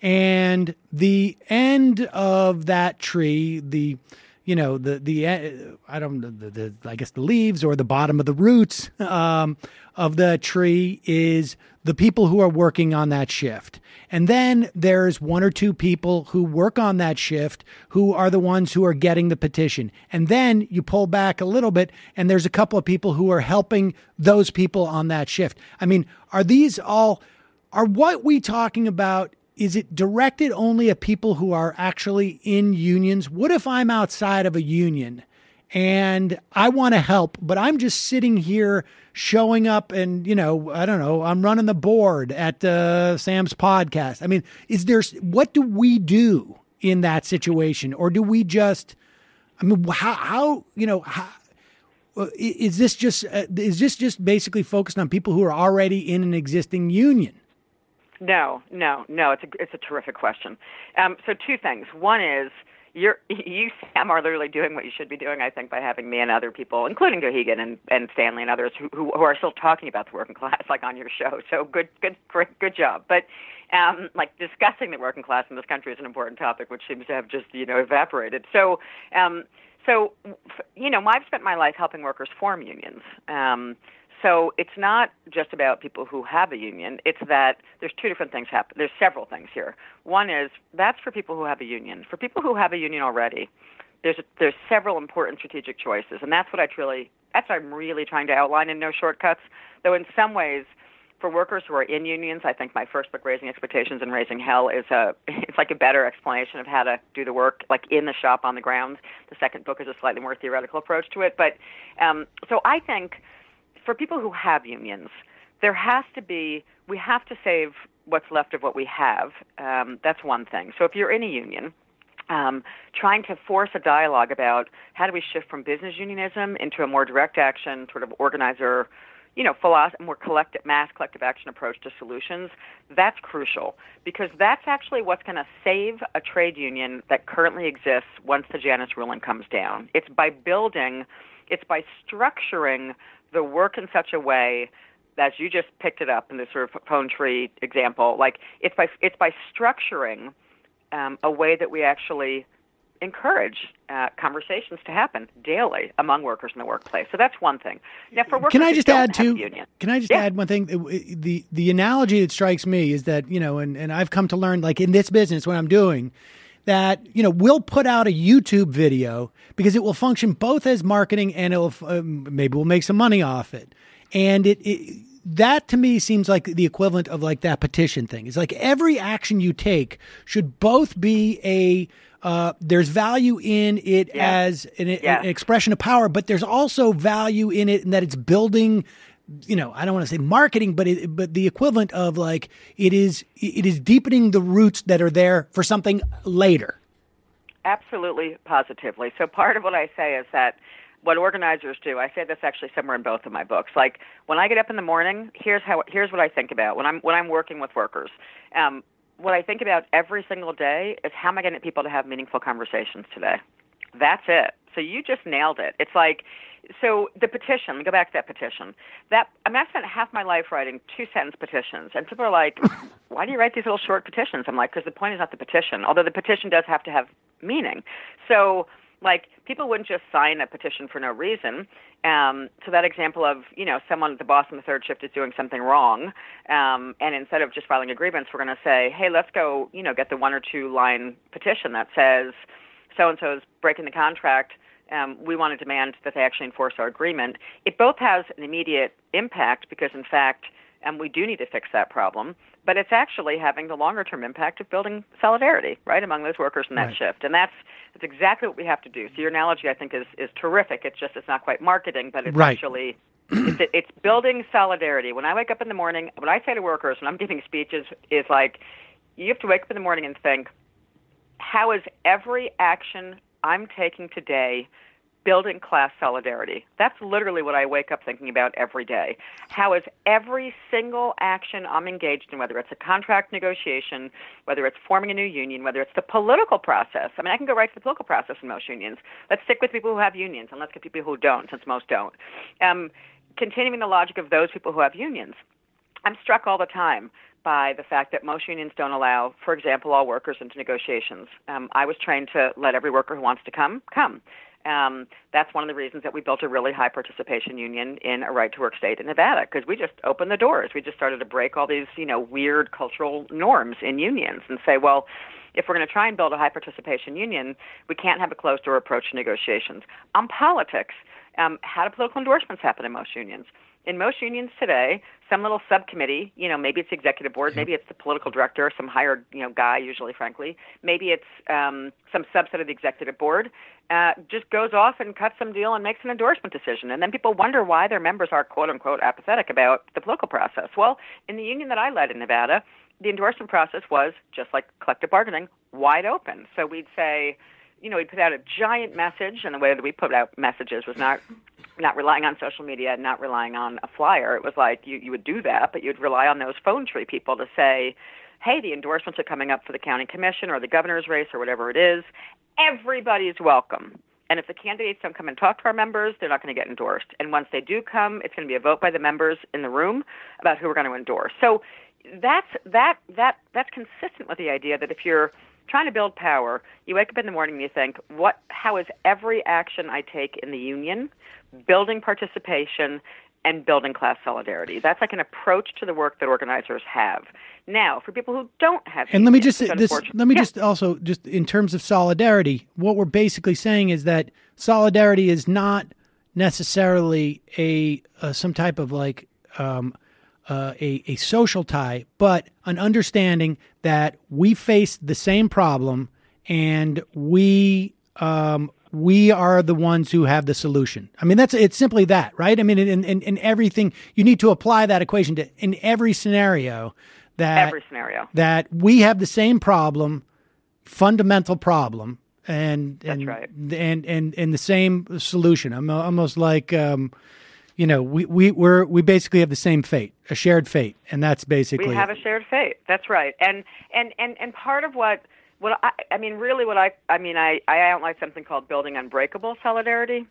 and the end of that tree, the you know, the, the, uh, I don't know, the, the, I guess the leaves or the bottom of the roots, um, of the tree is the people who are working on that shift. And then there's one or two people who work on that shift who are the ones who are getting the petition. And then you pull back a little bit and there's a couple of people who are helping those people on that shift. I mean, are these all, are what we talking about, is it directed only at people who are actually in unions? What if I'm outside of a union and I want to help, but I'm just sitting here showing up and, you know, I don't know, I'm running the board at uh, Sam's podcast. I mean, is there, what do we do in that situation? Or do we just, I mean, how, how you know, how, is this just, uh, is this just basically focused on people who are already in an existing union? No, no, no. It's a it's a terrific question. Um, so two things. One is you're you Sam are literally doing what you should be doing, I think, by having me and other people, including Gohegan and, and Stanley and others who, who who are still talking about the working class, like on your show. So good, good, great, good job. But um, like discussing the working class in this country is an important topic, which seems to have just you know evaporated. So. Um, so you know, I've spent my life helping workers form unions. Um, So it's not just about people who have a union. It's that there's two different things happen. There's several things here. One is that's for people who have a union. For people who have a union already, there's there's several important strategic choices, and that's what I truly that's what I'm really trying to outline in No Shortcuts. Though in some ways, for workers who are in unions, I think my first book, Raising Expectations and Raising Hell, is a it's like a better explanation of how to do the work, like in the shop on the ground. The second book is a slightly more theoretical approach to it. But um, so I think. For people who have unions, there has to be, we have to save what's left of what we have. Um, that's one thing. So if you're in a union, um, trying to force a dialogue about how do we shift from business unionism into a more direct action, sort of organizer, you know, philosophy, more collective, mass collective action approach to solutions, that's crucial because that's actually what's going to save a trade union that currently exists once the Janus ruling comes down. It's by building, it's by structuring the work in such a way, as you just picked it up in this sort of phone tree example, like it's by it's by structuring um, a way that we actually encourage uh, conversations to happen daily among workers in the workplace. So that's one thing. Now, for workers can I who just don't add have a to? union, Can I just yeah. add one thing? The the analogy that strikes me is that you know, and, and I've come to learn, like in this business, what I'm doing. That, you know, we'll put out a YouTube video because it will function both as marketing and it'll, um, maybe we'll make some money off it. And it, it, that to me seems like the equivalent of like that petition thing. It's like every action you take should both be a, uh, there's value in it Yeah. as an, Yeah. an expression of power, but there's also value in it in that it's building, you know, I don't want to say marketing, but it, but the equivalent of like it is it is deepening the roots that are there for something later. Absolutely, positively. So part of what I say is that what organizers do, I say this actually somewhere in both of my books. Like when I get up in the morning, here's how here's what I think about when I'm when I'm working with workers. Um, what I think about every single day is how am I going to get people to have meaningful conversations today? That's it. So you just nailed it. It's like so the petition, let me go back to that petition. That, I mean, I spent half my life writing two-sentence petitions, and people are like, why do you write these little short petitions? I'm like, because the point is not the petition, although the petition does have to have meaning. So, like, people wouldn't just sign a petition for no reason. Um, so that example of, you know, someone, the boss on the third shift is doing something wrong, um, and instead of just filing a grievance, we're going to say, hey, let's go, you know, get the one or two line petition that says so-and-so is breaking the contract. Um, we want to demand that they actually enforce our agreement. It both has an immediate impact because, in fact, um, we do need to fix that problem, but it's actually having the longer-term impact of building solidarity, right, among those workers in that Right. shift. And that's that's exactly what we have to do. So your analogy, I think, is, is terrific. It's just it's not quite marketing, but it's Right. actually it's, it's building solidarity. When I wake up in the morning, what I say to workers when I'm giving speeches is like, you have to wake up in the morning and think, how is every action I'm taking today building class solidarity? That's literally what I wake up thinking about every day. How is every single action I'm engaged in, whether it's a contract negotiation, whether it's forming a new union, whether it's the political process. I mean, I can go right to the political process in most unions. Let's stick with people who have unions, and let's get people who don't, since most don't. Um, continuing the logic of those people who have unions. I'm struck all the time by the fact that most unions don't allow, for example, all workers into negotiations. Um, I was trained to let every worker who wants to come, come. Um, that's one of the reasons that we built a really high participation union in a right-to-work state in Nevada, because we just opened the doors. We just started to break all these, you know, weird cultural norms in unions and say, well, if we're going to try and build a high participation union, we can't have a closed-door approach to negotiations. On politics, um, how do political endorsements happen in most unions? In most unions today, some little subcommittee, you know, maybe it's the executive board, maybe it's the political director, some hired, you know, guy, usually, frankly. Maybe it's um, some subset of the executive board, uh, just goes off and cuts some deal and makes an endorsement decision. And then people wonder why their members are, quote unquote, apathetic about the political process. Well, in the union that I led in Nevada, the endorsement process was, just like collective bargaining, wide open. So we'd say, you know, we'd put out a giant message, and the way that we put out messages was not not relying on social media, not relying on a flyer. It was like you, you would do that, but you'd rely on those phone tree people to say, hey, the endorsements are coming up for the county commission or the governor's race or whatever it is. Everybody's welcome. And if the candidates don't come and talk to our members, they're not going to get endorsed. And once they do come, it's going to be a vote by the members in the room about who we're going to endorse. So that's that that that's consistent with the idea that if you're trying to build power, you wake up in the morning and you think, what? How is every action I take in the union building participation and building class solidarity? That's like an approach to the work that organizers have. Now, for people who don't have And let me unions, just it's this, unfortunate- let me Yeah. just also just in terms of solidarity, what we're basically saying is that solidarity is not necessarily a uh, some type of like um, uh, a a social tie, but an understanding that we face the same problem and we um, we are the ones who have the solution. I mean, that's it's simply that, right? I mean, in, in, in everything, you need to apply that equation to in every scenario. That Every scenario. that we have the same problem, fundamental problem, and and right. and, and and the same solution. I'm almost like, um, you know, we we we're, we basically have the same fate, a shared fate, and that's basically We have it. a shared fate. That's right. And and, and, and part of what what I, I mean, really, what I I mean, I I outlined something called building unbreakable solidarity.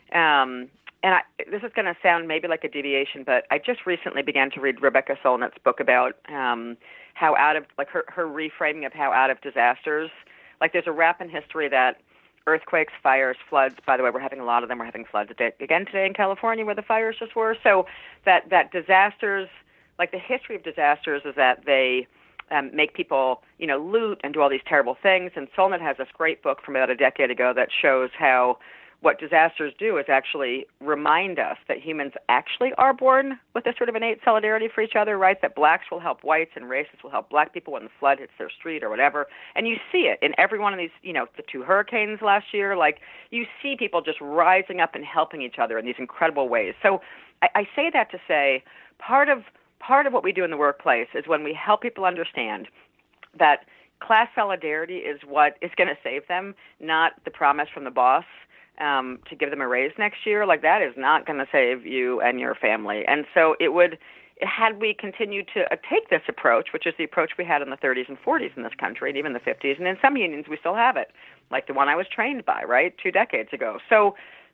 Um, and I, this is going to sound maybe like a deviation, but I just recently began to read Rebecca Solnit's book about um, how out of like her her reframing of how out of disasters. Like there's a rap in history that earthquakes, fires, floods. By the way, we're having a lot of them. We're having floods today, again today in California, where the fires just were. So that that disasters, like the history of disasters, is that they um, make people, you know, loot and do all these terrible things. And Solnit has this great book from about a decade ago that shows how what disasters do is actually remind us that humans actually are born with this sort of innate solidarity for each other, right? That blacks will help whites and racists will help black people when the flood hits their street or whatever. And you see it in every one of these, you know, the two hurricanes last year. Like, you see people just rising up and helping each other in these incredible ways. So I, I say that to say part of part of what we do in the workplace is when we help people understand that class solidarity is what is going to save them, not the promise from the boss Um, to give them a raise next year. Like, that is not going to save you and your family. And so it would, had we continued to uh, take this approach, which is the approach we had in the thirties and forties in this country, and even the fifties, and in some unions we still have it, like the one I was trained by, right, two decades ago. So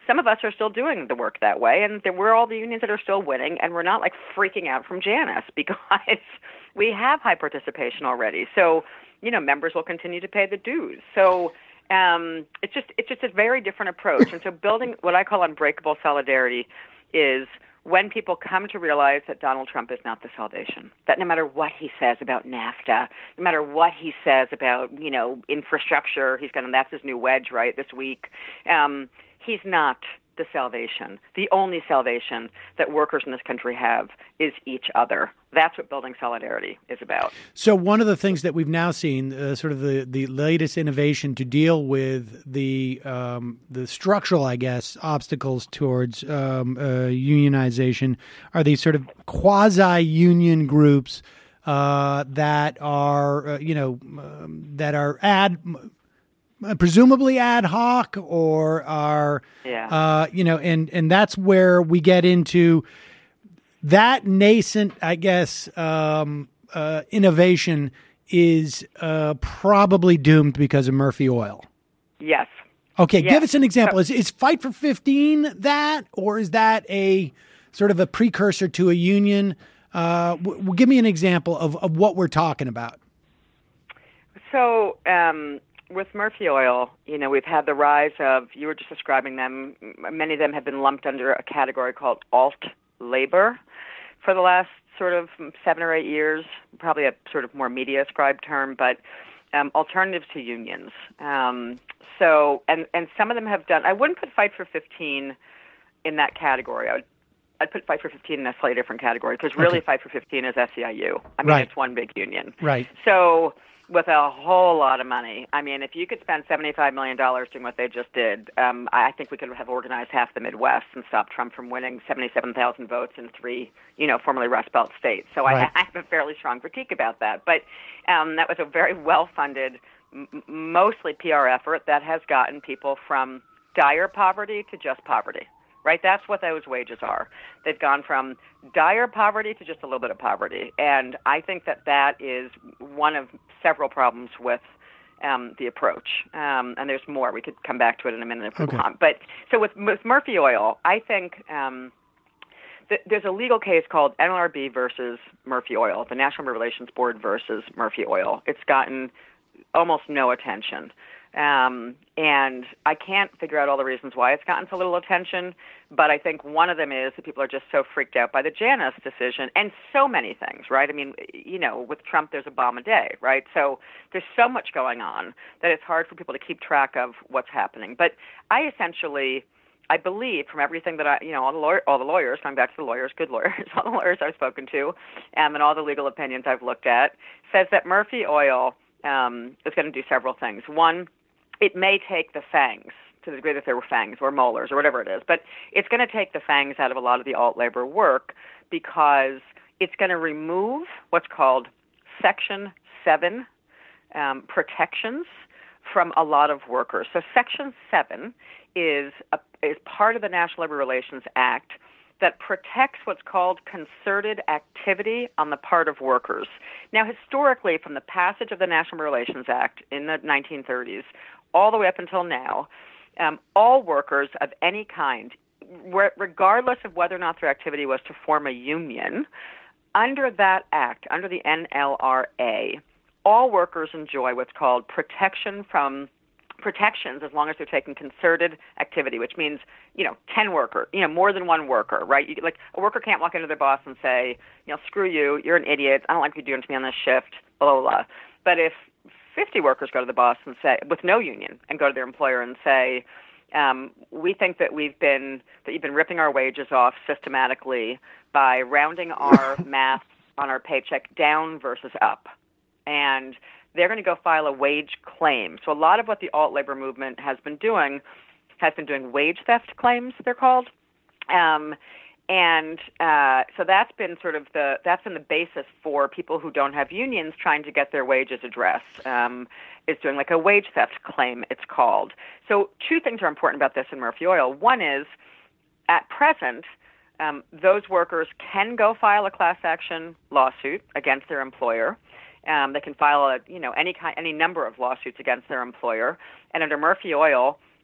some of us are still doing the work that way, and there we're all the unions that are still winning, and we're not like freaking out from Janus because we have high participation already. So, you know, members will continue to pay the dues. So um, it's just it's just a very different approach. And so building what I call unbreakable solidarity is when people come to realize that Donald Trump is not the salvation, that no matter what he says about NAFTA, no matter what he says about, you know, infrastructure, he's going to, that's his new wedge, right, this week, um, he's not the salvation. The only salvation that workers in this country have is each other. That's what building solidarity is about. So one of the things that we've now seen, uh, sort of the, the latest innovation to deal with the um, the structural, I guess, obstacles towards um, uh, unionization are these sort of quasi-union groups uh, that are, uh, you know, um, that are ad. presumably ad hoc or are, yeah. uh, you know, and, and that's where we get into that nascent, I guess, um, uh, innovation is uh, probably doomed because of Murphy Oil. Yes. Okay, yes. give us an example. So, is, is Fight for fifteen that, or is that a sort of a precursor to a union? Uh, w- w- give me an example of, of what we're talking about. So, um, with Murphy Oil, you know, we've had the rise of, you were just describing them, many of them have been lumped under a category called alt labor for the last sort of seven or eight years, probably a sort of more media ascribed term, but um, alternatives to unions. Um, so, and, and some of them have done, I wouldn't put Fight for fifteen in that category. I would, I'd put Fight for fifteen in a slightly different category because really okay. Fight for fifteen is S E I U. I mean, right. It's one big union. Right. So, with a whole lot of money. I mean, if you could spend seventy-five million dollars doing what they just did, um, I think we could have organized half the Midwest and stopped Trump from winning seventy-seven thousand votes in three, you know, formerly Rust Belt states. So right. I, I have a fairly strong critique about that. But um, that was a very well-funded, m- mostly P R effort that has gotten people from dire poverty to just poverty. Right? That's what those wages are. They've gone from dire poverty to just a little bit of poverty. And I think that that is one of several problems with um, the approach. Um, and there's more. We could come back to it in a minute if we okay. want. But so with, with Murphy Oil, I think um, th- there's a legal case called N L R B versus Murphy Oil, the National Labor Relations Board versus Murphy Oil. It's gotten almost no attention. Um, and I can't figure out all the reasons why it's gotten so little attention, but I think one of them is that people are just so freaked out by the Janus decision and so many things, right? I mean, you know, with Trump, there's a bomb a day, right? So there's so much going on that it's hard for people to keep track of what's happening. But I essentially, I believe from everything that I, you know, all the, lawyer, all the lawyers, going back to the lawyers, good lawyers, all the lawyers I've spoken to, um, and all the legal opinions I've looked at, says that Murphy Oil um, is going to do several things. One, it may take the fangs, to the degree that there were fangs or molars or whatever it is, but it's going to take the fangs out of a lot of the alt-labor work because it's going to remove what's called Section seven um, protections from a lot of workers. So Section seven is, a, is part of the National Labor Relations Act that protects what's called concerted activity on the part of workers. Now, historically, from the passage of the National Labor Relations Act in the nineteen thirties, all the way up until now, um, all workers of any kind, re- regardless of whether or not their activity was to form a union, under that act, under the N L R A, all workers enjoy what's called protection from protections as long as they're taking concerted activity, which means, you know, ten worker, you know, more than one worker, right? You, like a worker can't walk into their boss and say, you know, screw you, you're an idiot, I don't like what you're doing to me on this shift, blah, blah, blah. But if fifty workers go to the boss and say, with no union, and go to their employer and say, um, we think that we've been, that you've been ripping our wages off systematically by rounding our math on our paycheck down versus up. And they're going to go file a wage claim. So a lot of what the alt-labor movement has been doing has been doing wage theft claims, they're called. Um, and uh, so that's been sort of the, that's been the basis for people who don't have unions trying to get their wages addressed, um, is doing like a wage theft claim, it's called. So two things are important about this in Murphy Oil. One is, at present, um, those workers can go file a class action lawsuit against their employer. Um, they can file a, you know, any kind, any number of lawsuits against their employer. And under Murphy Oil,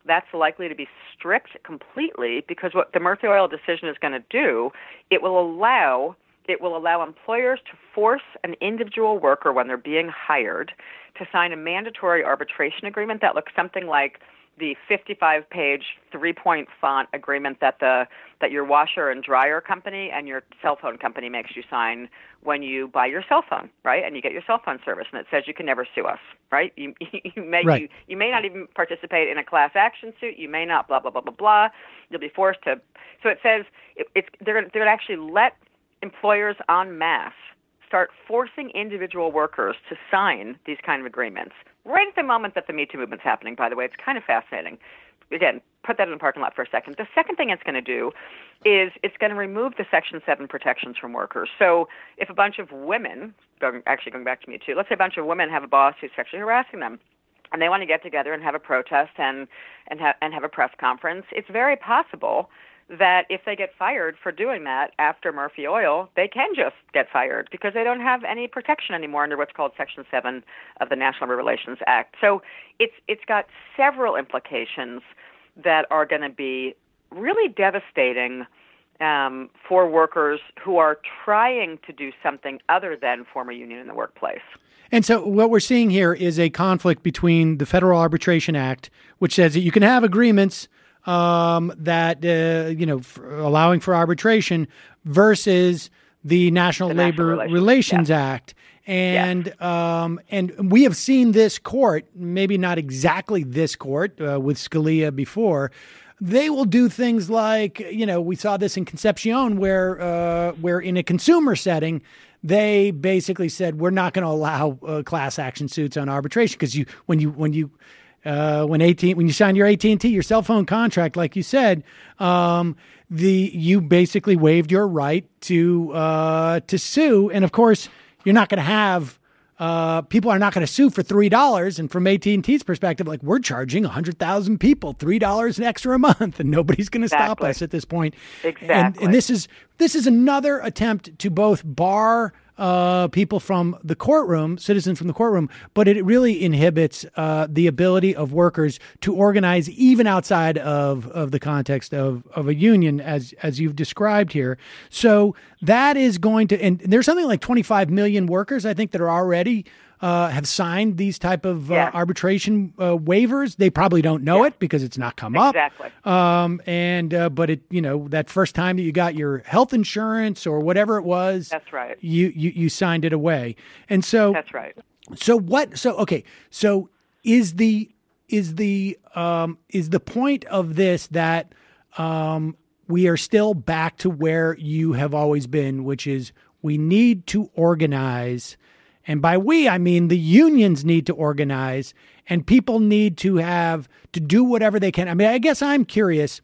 that's likely to be strict completely, because what the Murphy Oil decision is going to do, it will allow it will allow employers to force an individual worker when they're being hired to sign a mandatory arbitration agreement that looks something like the fifty-five page three-point font agreement that the that your washer and dryer company and your cell phone company makes you sign when you buy your cell phone, right? And you get your cell phone service, and it says you can never sue us, right? You you may Right. you, you may not even participate in a class action suit. You may not blah blah blah blah blah. You'll be forced to. So it says it, it's they're gonna, they're gonna actually let employers en masse start forcing individual workers to sign these kind of agreements right at the moment that the Me Too movement's happening, by the way. It's kind of fascinating. Again, put that in the parking lot for a second. The second thing it's going to do is it's going to remove the Section seven protections from workers. So if a bunch of women, going, actually going back to Me Too, let's say a bunch of women have a boss who's sexually harassing them, and they want to get together and have a protest and, and, ha- and have a press conference, it's very possible that if they get fired for doing that after Murphy Oil, they can just get fired because they don't have any protection anymore under what's called Section seven of the National Labor Relations Act. So it's it's got several implications that are going to be really devastating um, for workers who are trying to do something other than form a union in the workplace. And so what we're seeing here is a conflict between the Federal Arbitration Act, which says that you can have agreements um, that, uh, you know, f- allowing for arbitration, versus the National The Labor National Relations, Relations, Act. And um, and we have seen this court, maybe not exactly this court uh, with Scalia before. They will do things like, you know, we saw this in Concepcion, where uh, where in a consumer setting, they basically said we're not going to allow uh, class action suits on arbitration because you when you when you uh, when A T when you sign your A T and T, your cell phone contract, like you said, um, the you basically waived your right to uh, to sue, and of course you're not going to have. Uh, people are not going to sue for three dollars, and from A T and T's perspective, like, we're charging a hundred thousand people three dollars an extra a month, and nobody's going to stop Exactly. us at this point. Exactly. And, and this is this is another attempt to both bar uh, people from the courtroom, citizens from the courtroom, but it really inhibits uh, the ability of workers to organize even outside of, of the context of, of a union, as as you've described here. So that is going to, and there's something like twenty-five million workers, I think, that are already uh, have signed these type of uh, Yeah. arbitration uh, waivers. They probably don't know it because it's not come Exactly. up. Um, and uh, but it, you know, that first time that you got your health insurance or whatever it was, That's right. you you you signed it away. And so That's right. so what? So okay. So is the is the um, is the point of this that um, we are still back to where you have always been, which is we need to organize, and by we I mean the unions need to organize, and people need to have to do whatever they can. I mean, I guess I'm curious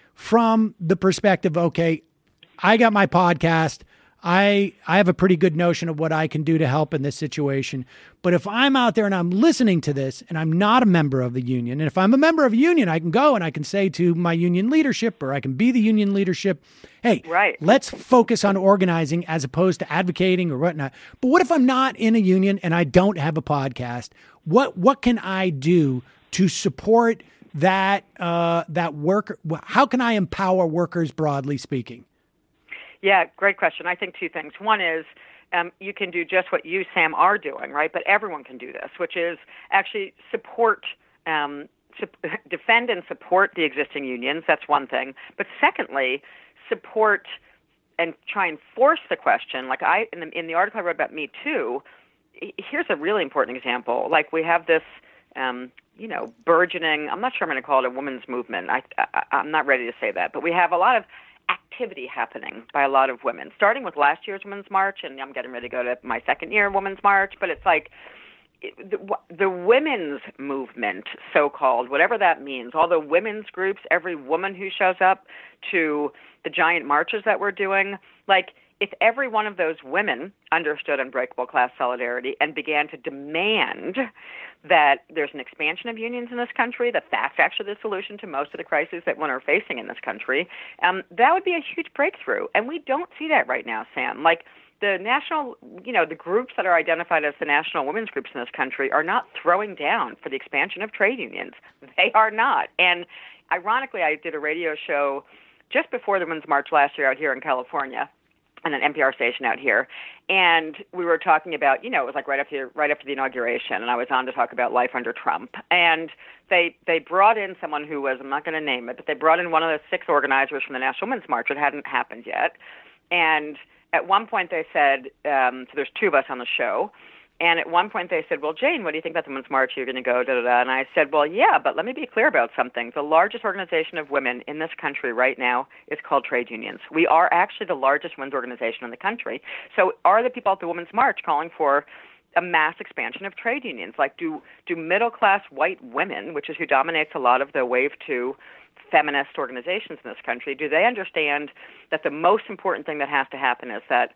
from the perspective. Okay, I got my podcast. I I have a pretty good notion of what I can do to help in this situation. But if I'm out there and I'm listening to this and I'm not a member of the union, and if I'm a member of a union, I can go and I can say to my union leadership, or I can be the union leadership, hey, Right. let's focus on organizing as opposed to advocating or whatnot. But what if I'm not in a union and I don't have a podcast? What what can I do to support that uh, that work? How can I empower workers, broadly speaking? Yeah, great question. I think two things. One is um, you can do just what you, Sam, are doing, right? But everyone can do this, which is actually support, um, su- defend and support the existing unions. That's one thing. But secondly, support and try and force the question. Like I, in the, in the article I wrote about Me Too, here's a really important example. Like we have this, um, you know, burgeoning, I'm not sure I'm going to call it a women's movement. I, I, I'm not ready to say that. But we have a lot of activity happening by a lot of women, starting with last year's Women's March, and I'm getting ready to go to my second year Women's March, but it's like it, the, the women's movement, so-called, whatever that means, all the women's groups, every woman who shows up to the giant marches that we're doing, like if every one of those women understood unbreakable class solidarity and began to demand that there's an expansion of unions in this country, that that's actually the solution to most of the crises that women are facing in this country, um, that would be a huge breakthrough. And we don't see that right now, Sam. Like the national, you know, the groups that are identified as the national women's groups in this country are not throwing down for the expansion of trade unions. They are not. And ironically, I did a radio show just before the Women's March last year out here in California, on an N P R station out here, and we were talking about, you know, it was like right after right after the inauguration, and I was on to talk about life under Trump, and they they brought in someone who was, I'm not going to name it, but they brought in one of the six organizers from the National Women's March. It hadn't happened yet, and at one point they said, um, so there's two of us on the show, and at one point they said, well, Jane, what do you think about the Women's March? You're going to go, da da da, and I said, well, yeah, but let me be clear about something. The largest organization of women in this country right now is called trade unions. We are actually the largest women's organization in the country. So are the people at the Women's March calling for a mass expansion of trade unions? Like, do do middle-class white women, which is who dominates a lot of the Wave two feminist organizations in this country, do they understand that the most important thing that has to happen is that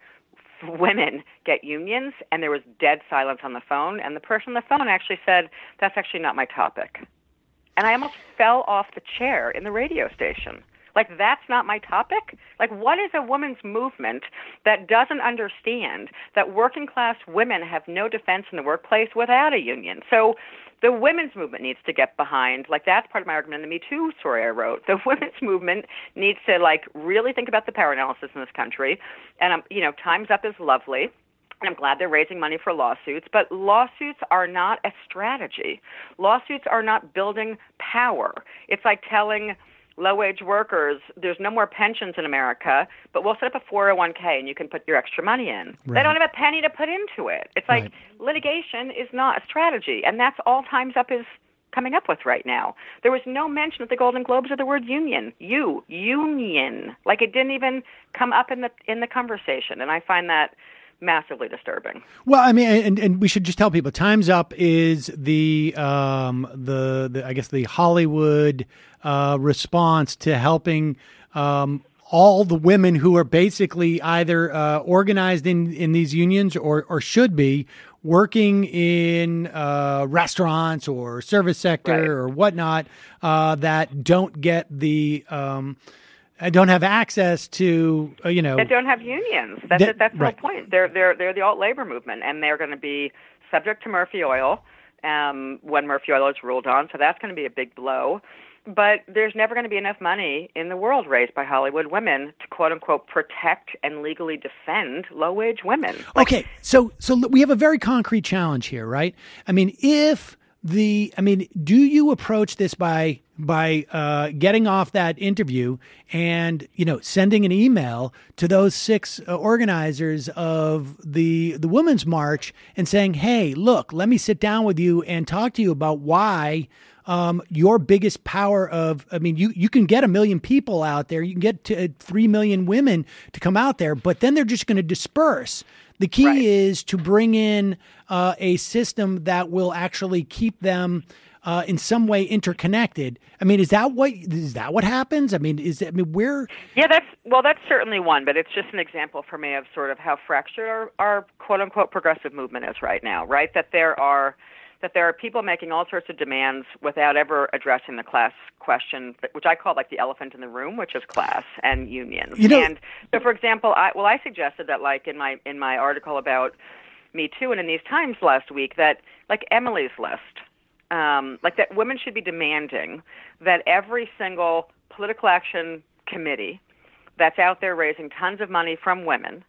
women get unions? And there was dead silence on the phone, and the person on the phone actually said, that's actually not my topic. And I almost fell off the chair in the radio station. Like, that's not my topic? Like, what is a women's movement that doesn't understand that working class women have no defense in the workplace without a union? So the women's movement needs to get behind, like, that's part of my argument in the Me Too story I wrote. The women's movement needs to, like, really think about the power analysis in this country. And, um, you know, Time's Up is lovely, and I'm glad they're raising money for lawsuits, but lawsuits are not a strategy. Lawsuits are not building power. It's like telling low-wage workers, there's no more pensions in America, but we'll set up a four oh one k and you can put your extra money in. Right. They don't have a penny to put into it. It's like, right. Litigation is not a strategy, and that's all Time's Up is coming up with right now. There was no mention at the Golden Globes of the word union. You, union. Like, it didn't even come up in the in the conversation, and I find that massively disturbing. Well, I mean, and, and we should just tell people, Time's Up is the um, the, the I guess the Hollywood uh, response to helping um, all the women who are basically either uh, organized in, in these unions or or should be working in uh, restaurants or service sector right. or whatnot uh, that don't get the um, I don't have access to, uh, you know. They don't have unions. That's that, it, that's the right. whole point. They're they're they're the alt labor movement, and they're going to be subject to Murphy Oil um, when Murphy Oil is ruled on. So that's going to be a big blow. But there's never going to be enough money in the world raised by Hollywood women to quote unquote protect and legally defend low wage women. Like, okay, so so we have a very concrete challenge here, right? I mean, if the, I mean, do you approach this by by uh, getting off that interview and, you know, sending an email to those six uh, organizers of the the Women's March and saying, hey, look, let me sit down with you and talk to you about why um, your biggest power of, I mean, you, you can get a million people out there, you can get to uh, three million women to come out there, but then they're just going to disperse. The key right. is to bring in uh, a system that will actually keep them Uh, in some way interconnected. I mean, is that what is that what happens? I mean, is it, I mean, we're yeah, that's well, that's certainly one, but it's just an example for me of sort of how fractured our, our quote unquote progressive movement is right now. Right, that there are that there are people making all sorts of demands without ever addressing the class question, which I call like the elephant in the room, which is class and unions. You know, and so, for example, I well, I suggested that like in my in my article about Me Too and in these Times last week that like Emily's List. Um, like that women should be demanding that every single political action committee that's out there raising tons of money from women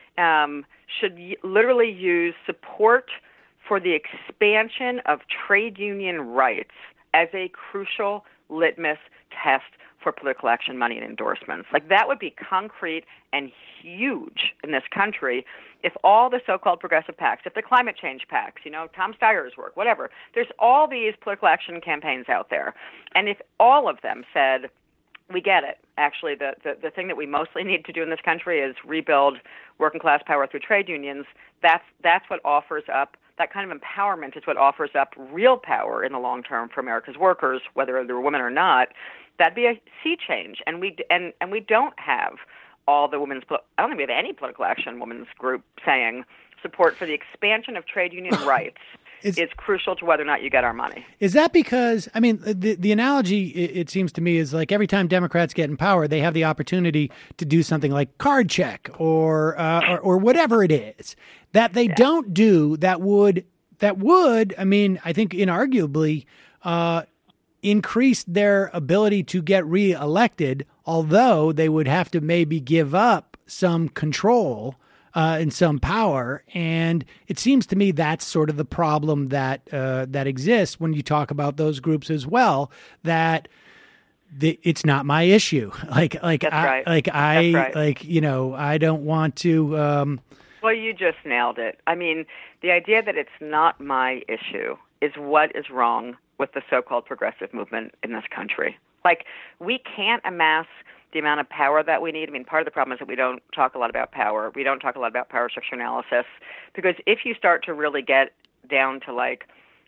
um, should y- literally use support for the expansion of trade union rights as a crucial litmus test for political action money and endorsements. Like that would be concrete and huge in this country if all the so-called progressive PACs, if the climate change PACs, you know, Tom Steyer's work, whatever, there's all these political action campaigns out there. And if all of them said, we get it. Actually, the, the, the thing that we mostly need to do in this country is rebuild working class power through trade unions. That's that's what offers up, that kind of empowerment is what offers up real power in the long term for America's workers, whether they're women or not. That'd be a sea change. And we and, and we don't have all the women's, I don't think we have any political action women's group saying support for the expansion of trade union rights is, is crucial to whether or not you get our money. Is that because, I mean, the, the analogy, it, it seems to me, is like every time Democrats get in power, they have the opportunity to do something like card check or, uh, or, or whatever it is that they yeah. don't do that would, that would, I mean, I think inarguably, uh, increase their ability to get reelected, although they would have to maybe give up some control uh, and some power. And it seems to me that's sort of the problem that uh, that exists when you talk about those groups as well, that the, it's not my issue. Like, like, that's I, right. like, I, right. like, you know, I don't want to. Um, well, you just nailed it. I mean, the idea that it's not my issue is what is wrong with the so-called progressive movement in this country. Like, we can't amass the amount of power that we need. I mean, part of the problem is that we don't talk a lot about power. We don't talk a lot about power structure analysis, because if you start to really get down to, like,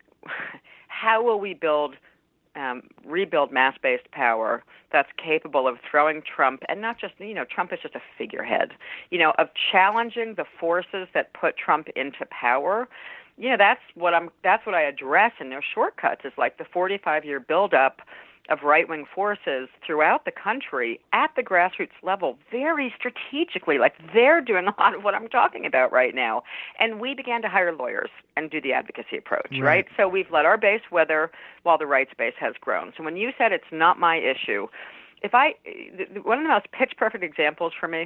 how will we build, um, rebuild mass-based power that's capable of throwing Trump, and not just, you know, Trump is just a figurehead, you know, of challenging the forces that put Trump into power. You know, that's what I'm. That's what I address in their shortcuts. Is like the forty-five year buildup of right-wing forces throughout the country at the grassroots level, very strategically. Like, they're doing a lot of what I'm talking about right now. And we began to hire lawyers and do the advocacy approach, right? right? So we've let our base wither while the rights base has grown. So when you said it's not my issue, if I one of the most pitch-perfect examples for me.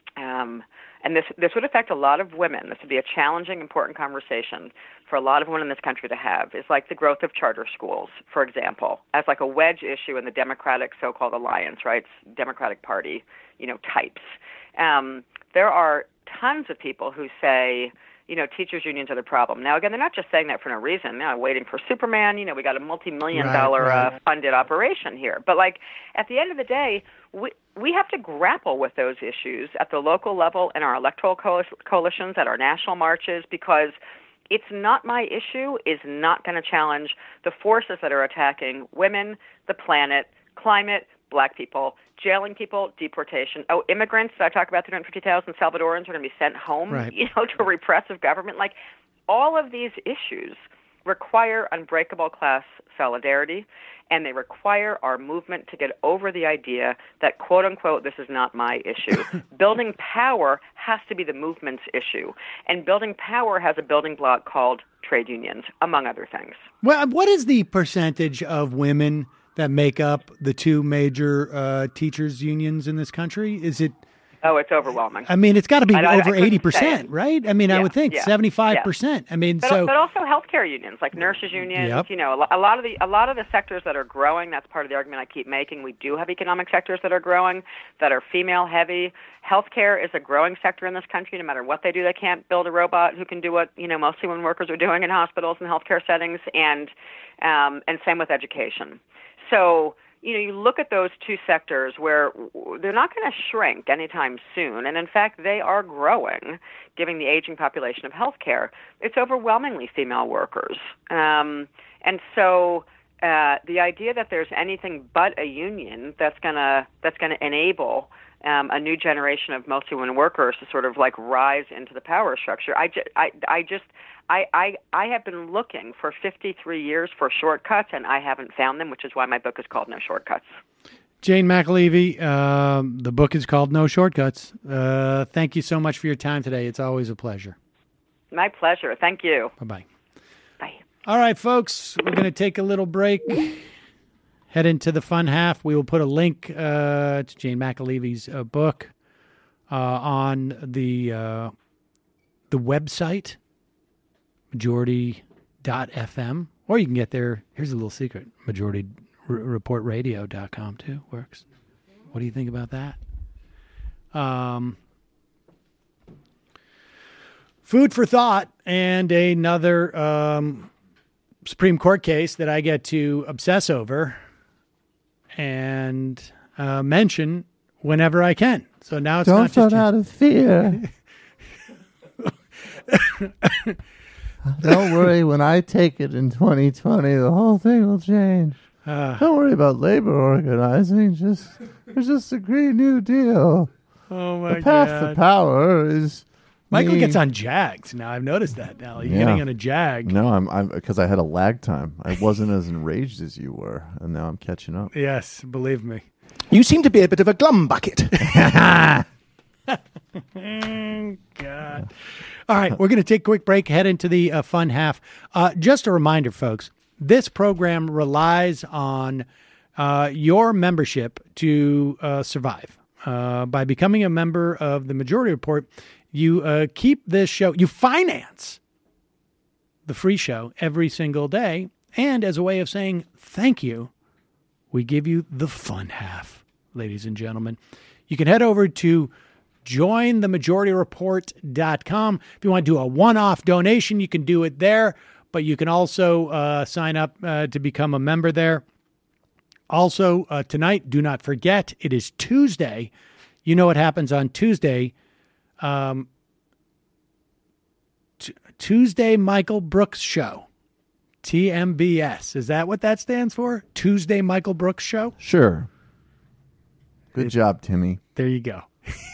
Um, and this this would affect a lot of women. This would be a challenging, important conversation for a lot of women in this country to have, is like the growth of charter schools, for example, as like a wedge issue in the Democratic so-called alliance, right? Democratic Party, you know, types. Um, there are tons of people who say, you know, teachers' unions are the problem. Now, again, they're not just saying that for no reason. They're waiting for Superman. You know, we got a multi-million right, dollar right. Uh, funded operation here. But, like, at the end of the day, we we have to grapple with those issues at the local level in our electoral coal- coalitions, at our national marches, because it's not my issue is not going to challenge the forces that are attacking women, the planet, climate, black people, jailing people, deportation. Oh, immigrants, I talk about three hundred fifty thousand Salvadorans are going to be sent home, right. you know, to a repressive government. Like, all of these issues require unbreakable class solidarity, and they require our movement to get over the idea that, quote unquote, this is not my issue. Building power has to be the movement's issue, and building power has a building block called trade unions, among other things. Well, what is the percentage of women that make up the two major uh, teachers' unions in this country? Is it? Oh, it's overwhelming. I mean, it's got to be I, over I eighty percent, right? I mean, yeah, I would think yeah, seventy-five percent. Yeah. I mean, but, so but also healthcare unions, like nurses unions. Yep. You know, a lot of the a lot of the sectors that are growing. That's part of the argument I keep making. We do have economic sectors that are growing, that are female heavy. Healthcare is a growing sector in this country. No matter what they do, they can't build a robot who can do what, you know, mostly women workers are doing in hospitals and healthcare settings. And um, and same with education. So, you know, you look at those two sectors where they're not going to shrink anytime soon. And in fact, they are growing, given the aging population of healthcare. It's overwhelmingly female workers. Um, and so uh, the idea that there's anything but a union that's going to that's going to enable um, a new generation of mostly women workers to sort of like rise into the power structure, I, ju- I, I just... I, I, I have been looking for fifty-three years for shortcuts, and I haven't found them, which is why my book is called No Shortcuts. Jane McAlevey, um, the book is called No Shortcuts. Uh, thank you so much for your time today. It's always a pleasure. My pleasure. Thank you. Bye-bye. Bye. All right, folks, we're going to take a little break, head into the fun half. We will put a link uh, to Jane McAlevey's uh, book uh, on the uh, the website, majority dot f m, or you can get there. Here's a little secret. majority report radio dot com too works. What do you think about that? Um, food for thought, and another um, Supreme Court case that I get to obsess over and uh, mention whenever I can. So now it's Don't not just run out of fear. Don't worry, when I take it in twenty twenty, the whole thing will change. Uh, Don't worry about labor organizing. Just There's just a Green New Deal. Oh, my God. The path God. to power is Michael Me. gets on Jags now. I've noticed that now. You're Yeah. getting on a Jag. No, I'm I'm because I had a lag time. I wasn't as enraged as you were, and now I'm catching up. Yes, believe me. You seem to be a bit of a glum bucket. God. All right, we're going to take a quick break, head into the uh, fun half. Uh, just a reminder, folks, this program relies on uh, your membership to uh, survive. Uh, by becoming a member of the Majority Report, you uh, keep this show, you finance the free show every single day. And as a way of saying thank you, we give you the fun half, ladies and gentlemen. You can head over to join the majority report dot com. If you want to do a one-off donation, you can do it there, but you can also uh, sign up uh, to become a member there. Also, uh, tonight, do not forget, it is Tuesday. You know what happens on Tuesday. Um, t- Tuesday Michael Brooks Show. T M B S. Is that what that stands for? Tuesday Michael Brooks Show? Sure. Good job, Timmy. There you go.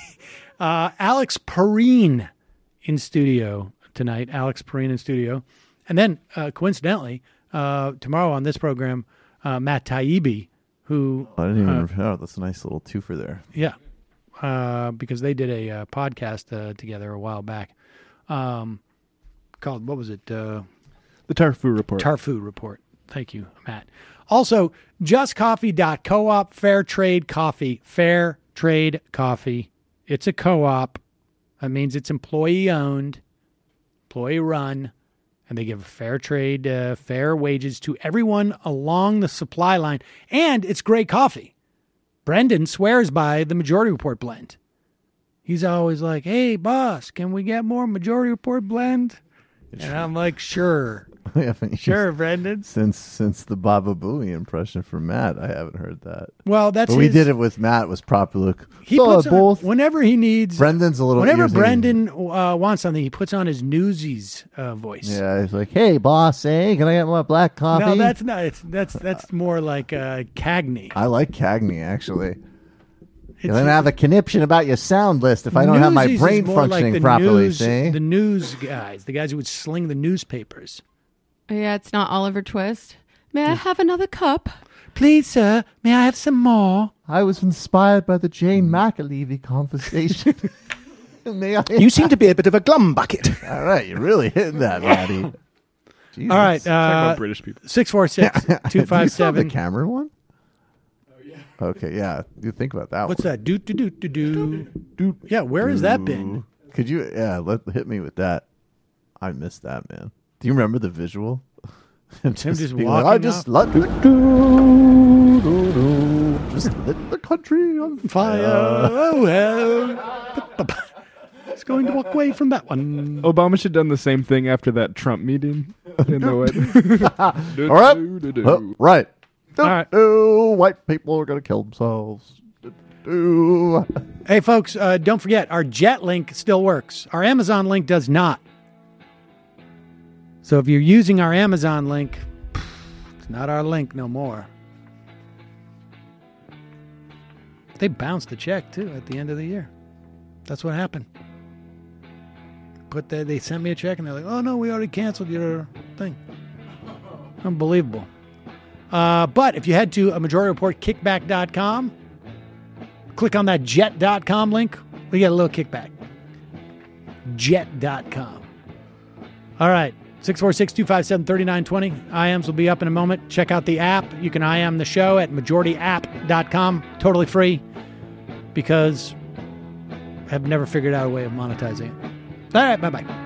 uh, Alex Perrine in studio tonight. Alex Perrine in studio. And then, uh, coincidentally, uh, tomorrow on this program, uh, Matt Taibbi, who... I didn't even... Uh, oh, that's a nice little twofer there. yeah. Uh, because they did a uh, podcast uh, together a while back um, called, what was it? Uh, the Tarfu Report. Tarfu Report. Thank you, Matt. Also, just coffee dot coop, Fair Trade Coffee. Fair Trade Coffee. It's a co-op. That means it's employee-owned, employee-run, and they give fair trade, uh, fair wages to everyone along the supply line. And it's great coffee. Brendan swears by the Majority Report blend. He's always like, hey, boss, can we get more Majority Report blend? And I'm like, sure. Sure, Brendan. Since since the Baba Booey impression from Matt, I haven't heard that. Well, that's but we his- did it with Matt. It was proper. He so puts on, both. whenever he needs. Brendan's a little. Whenever irritated. Brendan uh, wants something, he puts on his Newsies uh, voice. Yeah, he's like, "Hey, boss, hey, can I get more black coffee?" No, that's not. It's, that's that's more like uh, Cagney. I like Cagney actually. It's- You're gonna have a conniption about your sound list if I don't have my Newsies is brain more like functioning the properly. News, see? the news guys, the guys who would sling the newspapers. Yeah, it's not Oliver Twist. May I have another cup? Please, sir, may I have some more? I was inspired by the Jane McAlevey conversation. May I? You seem to be a bit of a glum bucket. All right, you're really hitting that, Maddie. Jesus. All right, Talk about uh, British people. six four six two five Do you seven. still have the Cameron one? Oh yeah. Okay, yeah. You think about that. What's one. that? Do do do do do. do. Yeah, where has that been? Could you? Yeah, let hit me with that. I missed that, man. Do you remember the visual? Him just being walking like, I just up. let do, do, do, do, just lit the country on Fire. fire. Oh well. It's going to walk away from that one. Obama should have done the same thing after that Trump meeting. In the way. All right, oh, right. All right. Do, white people are gonna kill themselves. Do. Hey, folks, uh, don't forget, our Jet link still works. Our Amazon link does not. So if you're using our Amazon link, it's not our link no more. They bounced the check, too, at the end of the year. That's what happened. Put the, they sent me a check, and they're like, oh, no, we already canceled your thing. Unbelievable. Uh, but if you head to a majority report kickback dot com, click on that jet dot com link, we get a little kickback. jet dot com. All right. six four six, two five seven, three nine two zero. I Ms will be up in a moment. Check out the app. You can I M the show at majority app dot com. Totally free because I've never figured out a way of monetizing it. All right. Bye-bye.